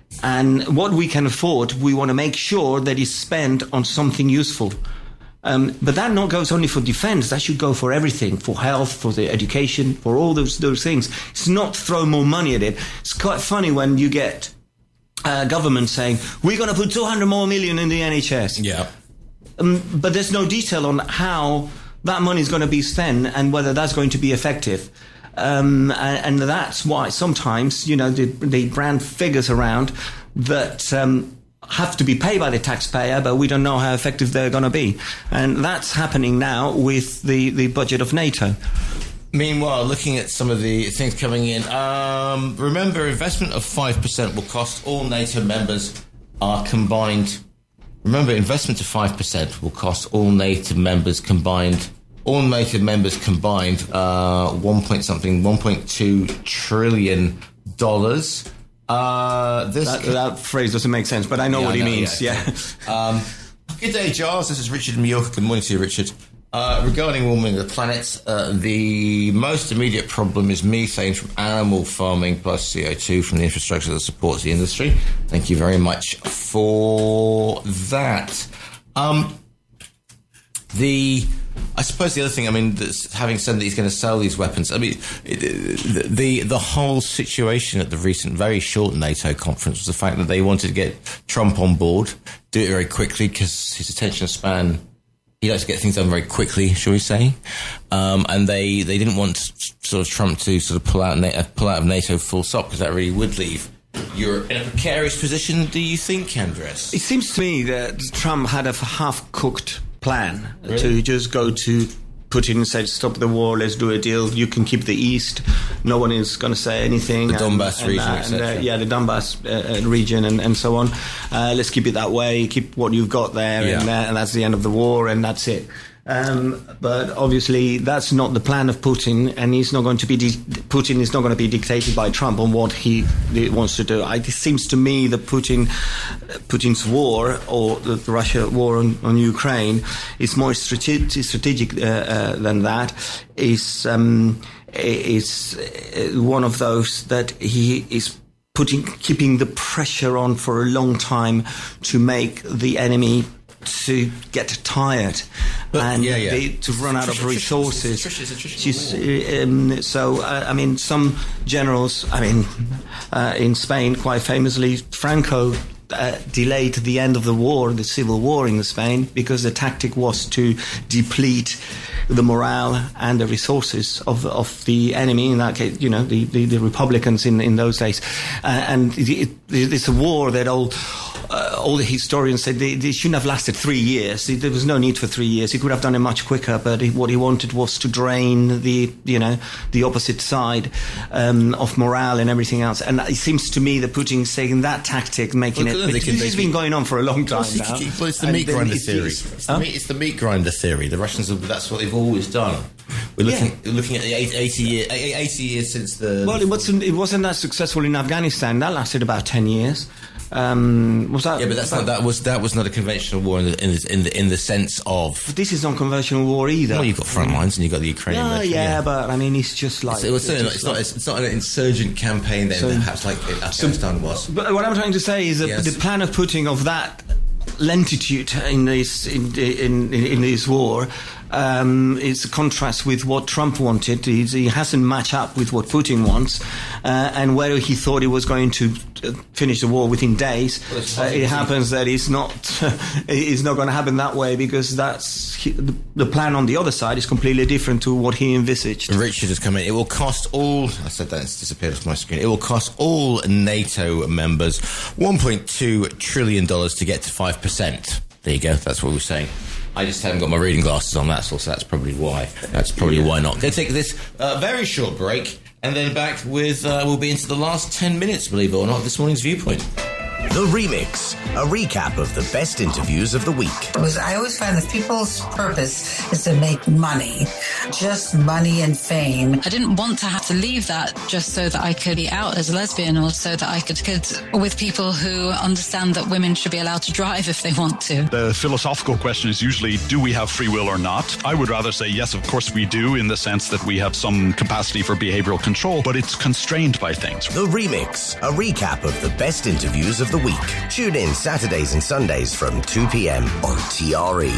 And what we can afford, we want to make sure that is spent on something useful. Um, but that not goes only for defense. That should go for everything, for health, for the education, for all those those things. It's not throw more money at it. It's quite funny when you get uh, government saying, we're going to put two hundred more million in the N H S. Yeah. Um, but there's no detail on how that money is going to be spent and whether that's going to be effective. Um, and, and that's why sometimes, you know, they, they brand figures around that um, have to be paid by the taxpayer, but we don't know how effective they're going to be. And that's happening now with the, the budget of NATO. Meanwhile, looking at some of the things coming in, um, remember, investment of five percent will cost all NATO members are combined. Remember, investment of five percent will cost all NATO members combined. All NATO members combined, uh, one point something, one point two trillion dollars. Uh, this that, that phrase doesn't make sense, but I know yeah, what he know, means. Yeah. yeah. um, good day, Giles. This is Richard in Mallorca. Good morning to you, Richard. Uh, regarding warming of the planet, uh, the most immediate problem is methane from animal farming plus C O two from the infrastructure that supports the industry. Thank you very much for that. Um, the I suppose the other thing, I mean, having said that he's going to sell these weapons, I mean, the, the the whole situation at the recent, very short NATO conference was the fact that they wanted to get Trump on board, do it very quickly because his attention span, he likes to get things done very quickly, shall we say? Um, and they, they didn't want sort of Trump to sort of pull out pull out of NATO full stop, because that really would leave Europe in a precarious position. Do you think, Andres? It seems to me that Trump had a half-cooked plan really? to just go to Putin and say, stop the war, let's do a deal, you can keep the East, no one is going to say anything. The Donbass and, region, and, et cetera. Uh, yeah, the Donbass uh, region and, and so on. Uh, let's keep it that way, keep what you've got there, yeah. and, uh, and that's the end of the war, and that's it. Um, but obviously that's not the plan of Putin, and he's not going to be de- Putin is not going to be dictated by Trump on what he, he wants to do. I, it seems to me that Putin, Putin's war, or the, the Russia war on, on Ukraine, is more strategic, strategic uh, uh, than that. Is um, is one of those that he is putting, keeping the pressure on for a long time to make the enemy to get tired but, and yeah, yeah. They, to run out of resources. It's attrition, it's attrition um, so, uh, I mean, some generals, I mean, uh, in Spain, quite famously, Franco uh, delayed the end of the war, the civil war in Spain, because the tactic was to deplete the morale and the resources of of the enemy, in that case, you know, the, the, the Republicans in, in those days. Uh, and it, it, it's a war that all, uh, all the historians said they, they shouldn't have lasted three years. There was no need for three years. He could have done it much quicker, but he, what he wanted was to drain the, you know, the opposite side um, of morale and everything else. And it seems to me that Putin is taking that tactic, making well, it... This can, has been going on for a long time well, now. Well, it's the meat grinder theory. It's, huh? the meat, it's the meat grinder theory. The Russians, that's what they've always done. We're looking yeah. looking at the eighty years, eighty years since the... Well, it wasn't, it wasn't that successful in Afghanistan. That lasted about ten years. Um, was that? Yeah, but that's not, that was that was not a conventional war in the in the in the, in the sense of. But this is not conventional war either. Well, you've got front lines and you've got the Ukrainian. Yeah, yeah, yeah, but I mean, it's just like. It's, it was it's, not, it's, like, not, it's not an insurgent campaign then, so, perhaps like Afghanistan so, was. But what I'm trying to say is that yes. the plan of Putin of that lentitude in this in in, in, in this war. Um, it's a contrast with what Trump wanted. He's, he hasn't matched up with what Putin wants, uh, and where he thought he was going to uh, finish the war within days, well, uh, it happens that it's not. It's not going to happen that way, because that's he, the, the plan on the other side is completely different to what he envisaged. Richard has come in. It will cost all. I said that, it's disappeared off my screen. It will cost all NATO members one point two trillion dollars to get to five percent. There you go. That's what we were saying. I just haven't got my reading glasses on, that's all, so that's probably why. That's probably yeah. why not. Going to take this uh, very short break, and then back with, uh, we'll be into the last ten minutes, believe it or not, this morning's Viewpoint. The Remix, a recap of the best interviews of the week. Was I always find that people's purpose is to make money, just money and fame. I didn't want to have to leave that just so that I could be out as a lesbian, or so that I could, could with people who understand that women should be allowed to drive if they want to. The philosophical question is usually, do we have free will or not? I would rather say yes, of course we do, in the sense that we have some capacity for behavioral control, but it's constrained by things. The Remix, a recap of the best interviews of the week. Tune in Saturdays and Sundays from two p.m. on T R E.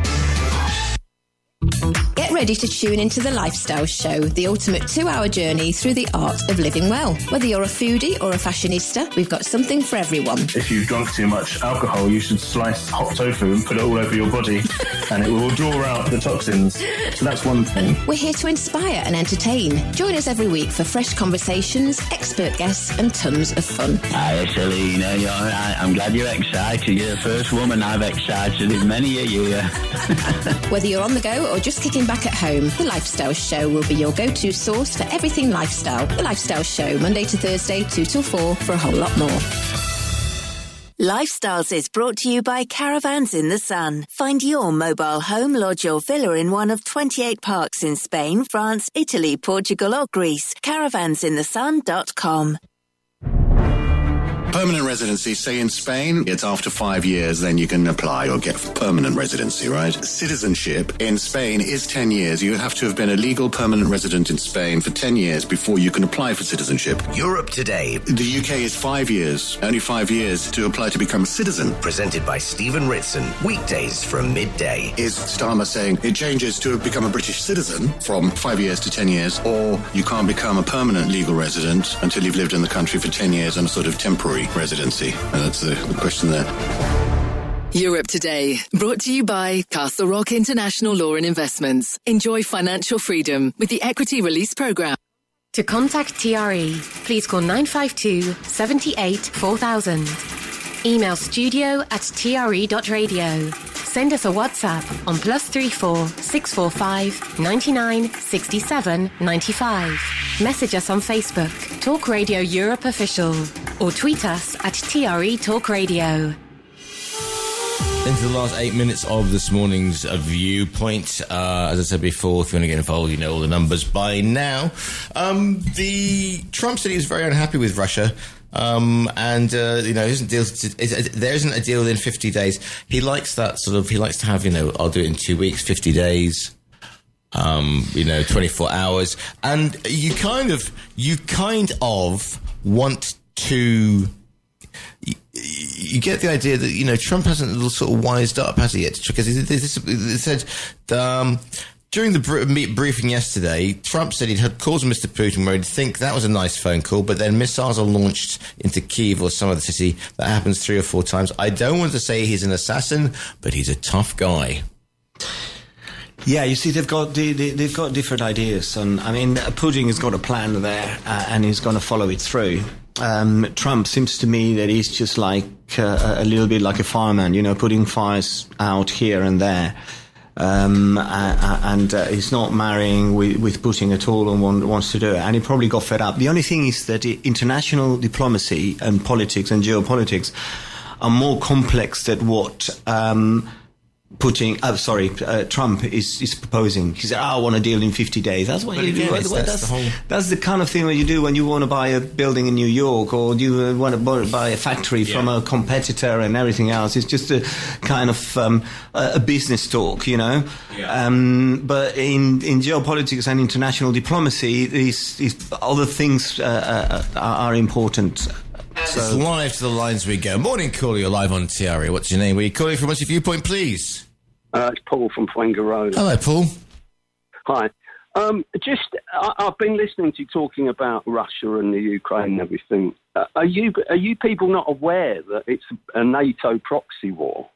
Get ready to tune into The Lifestyle Show, the ultimate two-hour journey through the art of living well. Whether you're a foodie or a fashionista, we've got something for everyone. If you've drunk too much alcohol, you should slice hot tofu and put it all over your body, and it will draw out the toxins. So that's one thing. We're here to inspire and entertain. Join us every week for fresh conversations, expert guests, and tons of fun. Hi, Selena. You're all right. I'm glad you're excited. You're the first woman I've excited in many a year. Whether you're on the go or just kicking back at home, The Lifestyle Show will be your go-to source for everything lifestyle. The Lifestyle Show, Monday to Thursday, two till four, for a whole lot more. Lifestyles is brought to you by Caravans in the Sun. Find your mobile home, lodge or villa in one of twenty-eight parks in Spain, France, Italy, Portugal or Greece. caravans in the sun dot com. Permanent residency, say in Spain, it's after five years, then you can apply or get permanent residency, right? Citizenship in Spain is ten years. You have to have been a legal permanent resident in Spain for ten years before you can apply for citizenship. Europe Today. The U K is five years, only five years to apply to become a citizen. Presented by Stephen Ritson, weekdays from midday. Is Starmer saying it changes to become a British citizen from five years to ten years, or you can't become a permanent legal resident until you've lived in the country for ten years on a sort of temporary residency? And that's the, the question there. Europe Today, brought to you by Castle Rock International Law and Investments. Enjoy financial freedom with the Equity Release Programme. To contact T R E, please call nine five two, seven eight, four thousand. Email studio at t r e dot radio. Send us a WhatsApp on plus three four six four five ninety nine sixty seven ninety five. Message us on Facebook, Talk Radio Europe Official, or tweet us at T R E Talk Radio. Into the last eight minutes of this morning's uh, Viewpoint. Uh, as I said before, if you want to get involved, you know all the numbers by now. Um, the Trump said he was very unhappy with Russia. Um, and, uh, you know, isn't deal to, is, there isn't a deal within fifty days. He likes that sort of, he likes to have, you know, I'll do it in two weeks, fifty days, um, you know, twenty-four hours. And you kind of, you kind of want to, you, you get the idea that, you know, Trump hasn't sort of wised up, has he yet? Because he, he said, um, during the br- meet briefing yesterday, Trump said he'd had calls with Mister Putin where he'd think that was a nice phone call, but then missiles are launched into Kyiv or some other city. That happens three or four times. I don't want to say he's an assassin, but he's a tough guy. Yeah, you see, they've got they, they, they've got different ideas, and I mean, Putin has got a plan there, uh, and he's going to follow it through. Um, Trump seems to me that he's just like uh, a little bit like a fireman, you know, putting fires out here and there. Um, uh, and uh, he's not marrying with, with Putin at all and want, wants to do it. And he probably got fed up. The only thing is that international diplomacy and politics and geopolitics are more complex than what um, Putin, uh, sorry, uh, Trump is, is proposing. He said, oh, I want a deal in fifty days. That's what but you do. That's, that's, that's, the whole... that's the kind of thing that you do when you want to buy a building in New York, or you want to buy a factory yeah. from a competitor and everything else. It's just a kind of um, a business talk, you know. Yeah. Um, but in, in geopolitics and international diplomacy, these, these other things uh, uh, are, are important. So. It's live to the lines we go. Morning, caller. You're live on T R E. What's your name? Where are you calling from? What's your viewpoint, please? Uh, it's Paul from Fuenga Road. Hello, Paul. Hi. Um, just, I, I've been listening to you talking about Russia and the Ukraine and everything. Uh, are you are you people not aware that it's a NATO proxy war?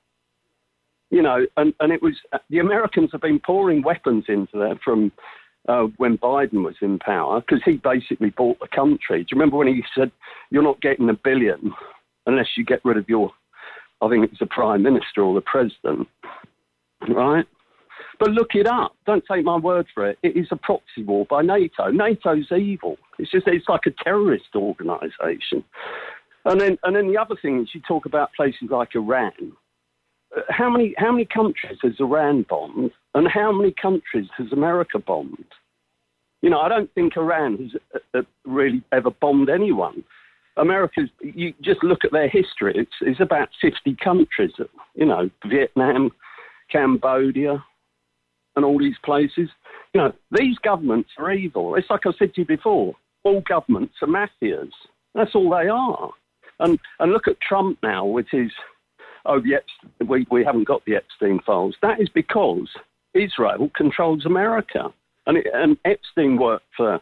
You know, and, and it was the Americans have been pouring weapons into there from uh, when Biden was in power, because he basically bought the country. Do you remember when he said, "You're not getting a billion unless you get rid of your," I think it was the prime minister or the president. Right? But look it up. Don't take my word for it. It is a proxy war by NATO. NATO's evil. It's just, it's like a terrorist organisation. And then, and then the other thing is you talk about places like Iran. How many, how many countries has Iran bombed? And how many countries has America bombed? You know, I don't think Iran has uh, really ever bombed anyone. America's, you just look at their history. It's, it's about fifty countries, you know, Vietnam, Cambodia, and all these places. You know, these governments are evil. It's like I said to you before, all governments are mafias. That's all they are. And and look at Trump now with his, oh, the Epstein, we, we haven't got the Epstein files. That is because Israel controls America. And, it, and Epstein worked for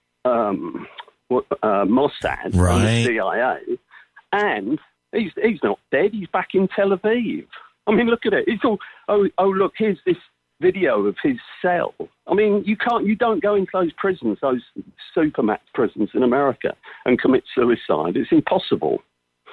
um, uh, Mossad, right. and the C I A, and he's, he's not dead. He's back in Tel Aviv. I mean, look at it. It's all, oh, oh, look, here's this video of his cell. I mean, you can't, you don't go into those prisons, those supermax prisons in America, and commit suicide. It's impossible.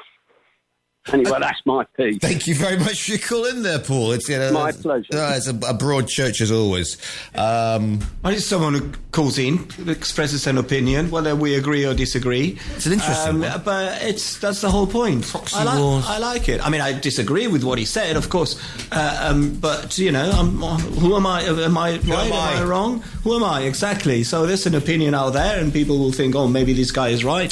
Anyway, uh, that's my piece. Thank you very much for your call in there, Paul. It's, you know, my pleasure. Uh, it's a, a broad church as always. Um, I just someone who calls in, expresses an opinion, whether we agree or disagree. It's an interesting um, one. But it's that's the whole point. Proxy I, li- wars. I like it. I mean, I disagree with what he said, of course. Uh, um, but, you know, I'm, who am I? Am I right? Am I? am I wrong? Who am I? Exactly. So there's an opinion out there, and people will think, oh, maybe this guy is right.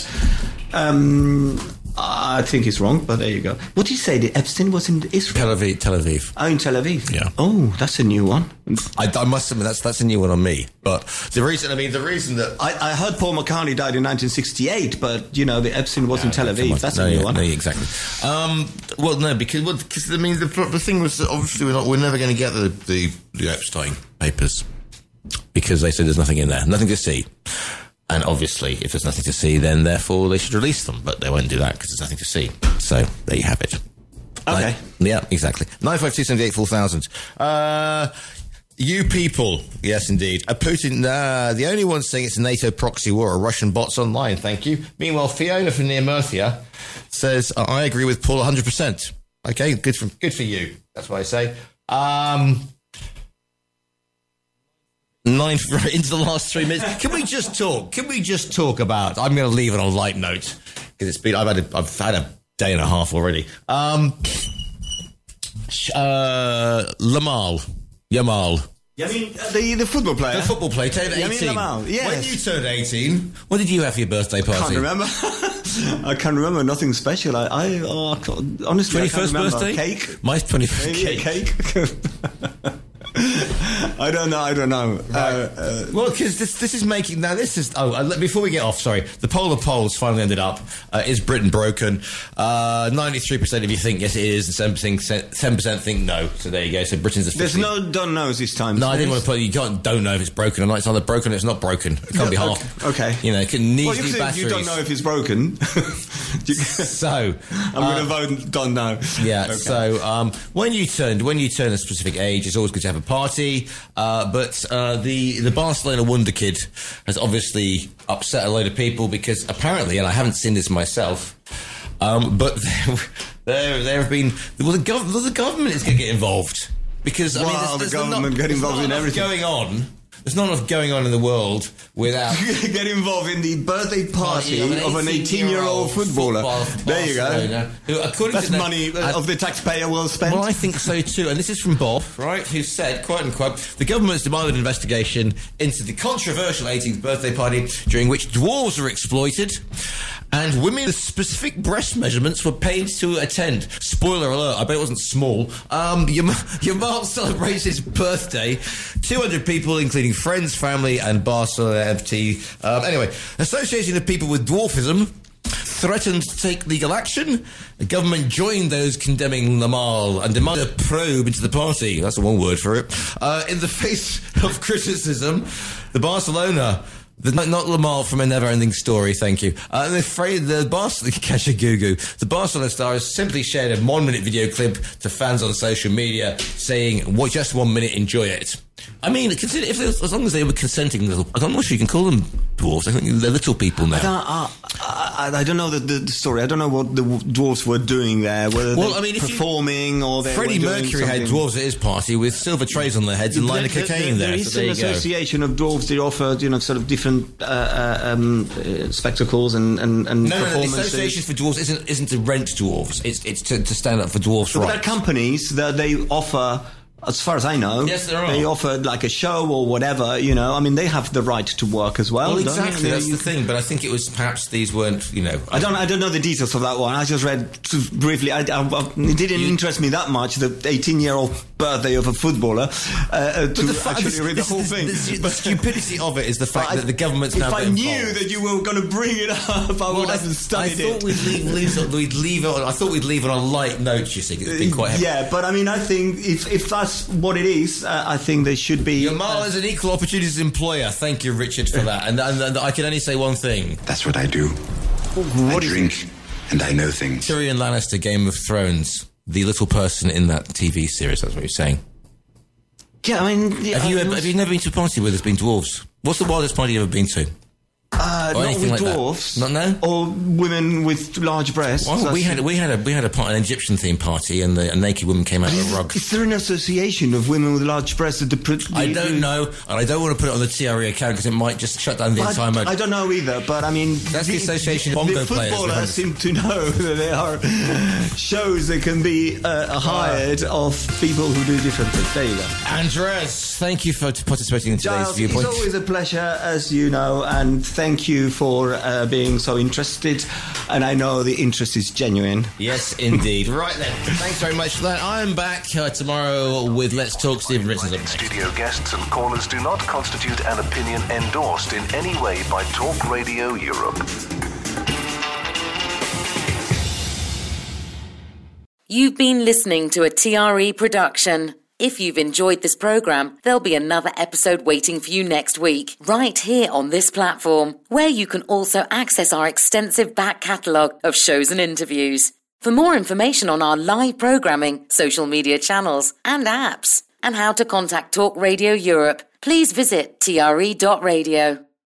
Um... I think he's wrong, but there you go. What did you say? The Epstein was in Israel? Tel Aviv. Tel Aviv. Oh, in Tel Aviv. Yeah. Oh, that's a new one. I, I must admit that's that's a new one on me. But the reason, I mean, the reason that I, I heard Paul McCartney died in nineteen sixty-eight, but you know the Epstein was no, in Tel Aviv. That's no, a new yeah, one. No, exactly. Um, well, no, because well, because I mean the the thing was that obviously we're not we're never going to get the, the the Epstein papers because they said there's nothing in there, nothing to see. And obviously, if there's nothing to see, then therefore they should release them. But they won't do that because there's nothing to see. So there you have it. Okay. Nine, yeah, exactly. nine five two seven eight four thousand. Uh, you people, yes, indeed. A Putin, uh, the only one saying it's a NATO proxy war are Russian bots online. Thank you. Meanwhile, Fiona from near Murcia says, I agree with Paul one hundred percent. Okay, good for, good for you. That's what I say. Um... Nine right into the last three minutes. Can we just talk? Can we just talk about? I'm going to leave it on a light note because it's been. I've had. A, I've had a day and a half already. Um. Uh. Lamal. Yamal. You mean uh, the the football player? The football player turned eighteen. Lamal, yes. When you turned eighteen, what did you have for your birthday party? I can't remember. I can't remember. Nothing special. I, I oh, I can't, honestly, twenty-first I can't remember. birthday Cake. My twenty-first Maybe cake. A cake. I don't know. I don't know. Right. Uh, uh, well, because this this is making now. This is oh. Uh, before we get off, sorry. The poll of polls finally ended up. Uh, is Britain broken? Ninety-three percent of you think yes, it is, and seven percent seven percent think no. So there you go. So Britain's officially. There's no don't knows this time. No, I didn't want to put. You can't don't know if it's broken or not. It's either broken or it's not broken. It can't be half. Okay. You know, it can need well, you, new say batteries. You don't know if it's broken. so I'm uh, going to vote don't know. Yeah. Okay. So um, when you turn when you turn a specific age, it's always good to have a party. Uh, but uh, the the Barcelona Wonder Kid has obviously upset a load of people because apparently, and I haven't seen this myself, um, but there, there there have been well the, gov- well, the government is going to get involved because I well, mean there's, there's the government not, get involved in everything going on. There's not enough going on in the world without... Get involved in the birthday party oh, yeah, of an eighteen-year-old footballer. There you go. Who, according That's to the, money uh, of the taxpayer well spent. Well, I think so too. And this is from Bob, right, who said, quote unquote, the government's demanded an investigation into the controversial eighteenth birthday party during which dwarves were exploited and women with specific breast measurements were paid to attend. Spoiler alert, I bet it wasn't small. Um, Yamal celebrates his birthday. two hundred people, including friends, family, and Barcelona F T. Um, anyway, Association of People with Dwarfism threatened to take legal action. The government joined those condemning Lamal and demanded a probe into the party. That's the one word for it. Uh, in the face of criticism, the Barcelona... The, not, not Lamal from A Never-Ending Story, thank you. Uh, I'm afraid the Barcelona... Kashagugu. The Barcelona star has simply shared a one-minute video clip to fans on social media saying, "What? Just one minute, enjoy it." I mean, consider if as long as they were consenting little... I'm not sure you can call them dwarves. I think they're little people now. I don't, uh, I, I don't know the, the, the story. I don't know what the dwarves were doing there. Whether well, they I mean, were performing you, or they Freddie were doing Mercury something. had dwarves at his party with silver trays on their heads and a line of cocaine there, there. There is so there an you go. association of dwarves. They offer, you know, sort of different uh, uh, um, uh, spectacles and, and, and no, performances. No, the Association for Dwarves isn't, isn't to rent dwarves. It's, it's to, to stand up for dwarves' so rights. There are companies that they offer... As far as I know, yes, there are. They offer like a show or whatever, you know. I mean, they have the right to work as well. Well, don't exactly. they? That's the thing. But I think it was perhaps these weren't, you know. I don't. I don't know the details of that one. I just read briefly. I, I, I, it didn't you, interest me that much. The eighteen-year-old birthday of a footballer uh, to the actually this, read the this, whole this, thing. The, the stupidity of it is the fact I, that the government's if now. If I involved. knew that you were going to bring it up, I well, would I, have studied I thought it. We'd leave, leave, we'd leave it. On, I thought we'd leave it on a light note. You see, it's been quite heavy. Yeah, but I mean, I think if if that's what it is, uh, I think they should be. Yamal is an equal opportunities employer. Thank you, Richard, for that. And, and, and I can only say one thing. That's what I do. What I drink it? And I know things. Tyrion Lannister, Game of Thrones, the little person in that T V series. That's what you're saying. Yeah, I mean, yeah, have you I mean, have you never been to a party where there's been dwarves? What's the wildest party you've ever been to? Uh, or not with like dwarfs, not no, or women with large breasts. Well, we had we had a we had a part, an Egyptian themed party, and the, a naked woman came out of a rug. Is there an association of women with large breasts? That the, the, I don't know, and I don't want to put it on the T R E account because it might just shut down the well, entire. I, I don't know either, but I mean, that's the, the association the, of bongo the players. The footballers seem to know that there are shows that can be uh, hired of people who do different things. There you go. Andres, thank you for participating in today's Giles, viewpoint. It's always a pleasure, as you know, and thank you for uh, being so interested. And I know the interest is genuine. Yes, indeed. Right then, thanks very much for that. I'm back uh, tomorrow with Let's Talk. Stephen Richards up next. Studio guests and callers do not constitute an opinion endorsed in any way by Talk Radio Europe. You've been listening to a T R E production. If you've enjoyed this programme, there'll be another episode waiting for you next week, right here on this platform, where you can also access our extensive back catalogue of shows and interviews. For more information on our live programming, social media channels and apps, and how to contact Talk Radio Europe, please visit T R E dot radio.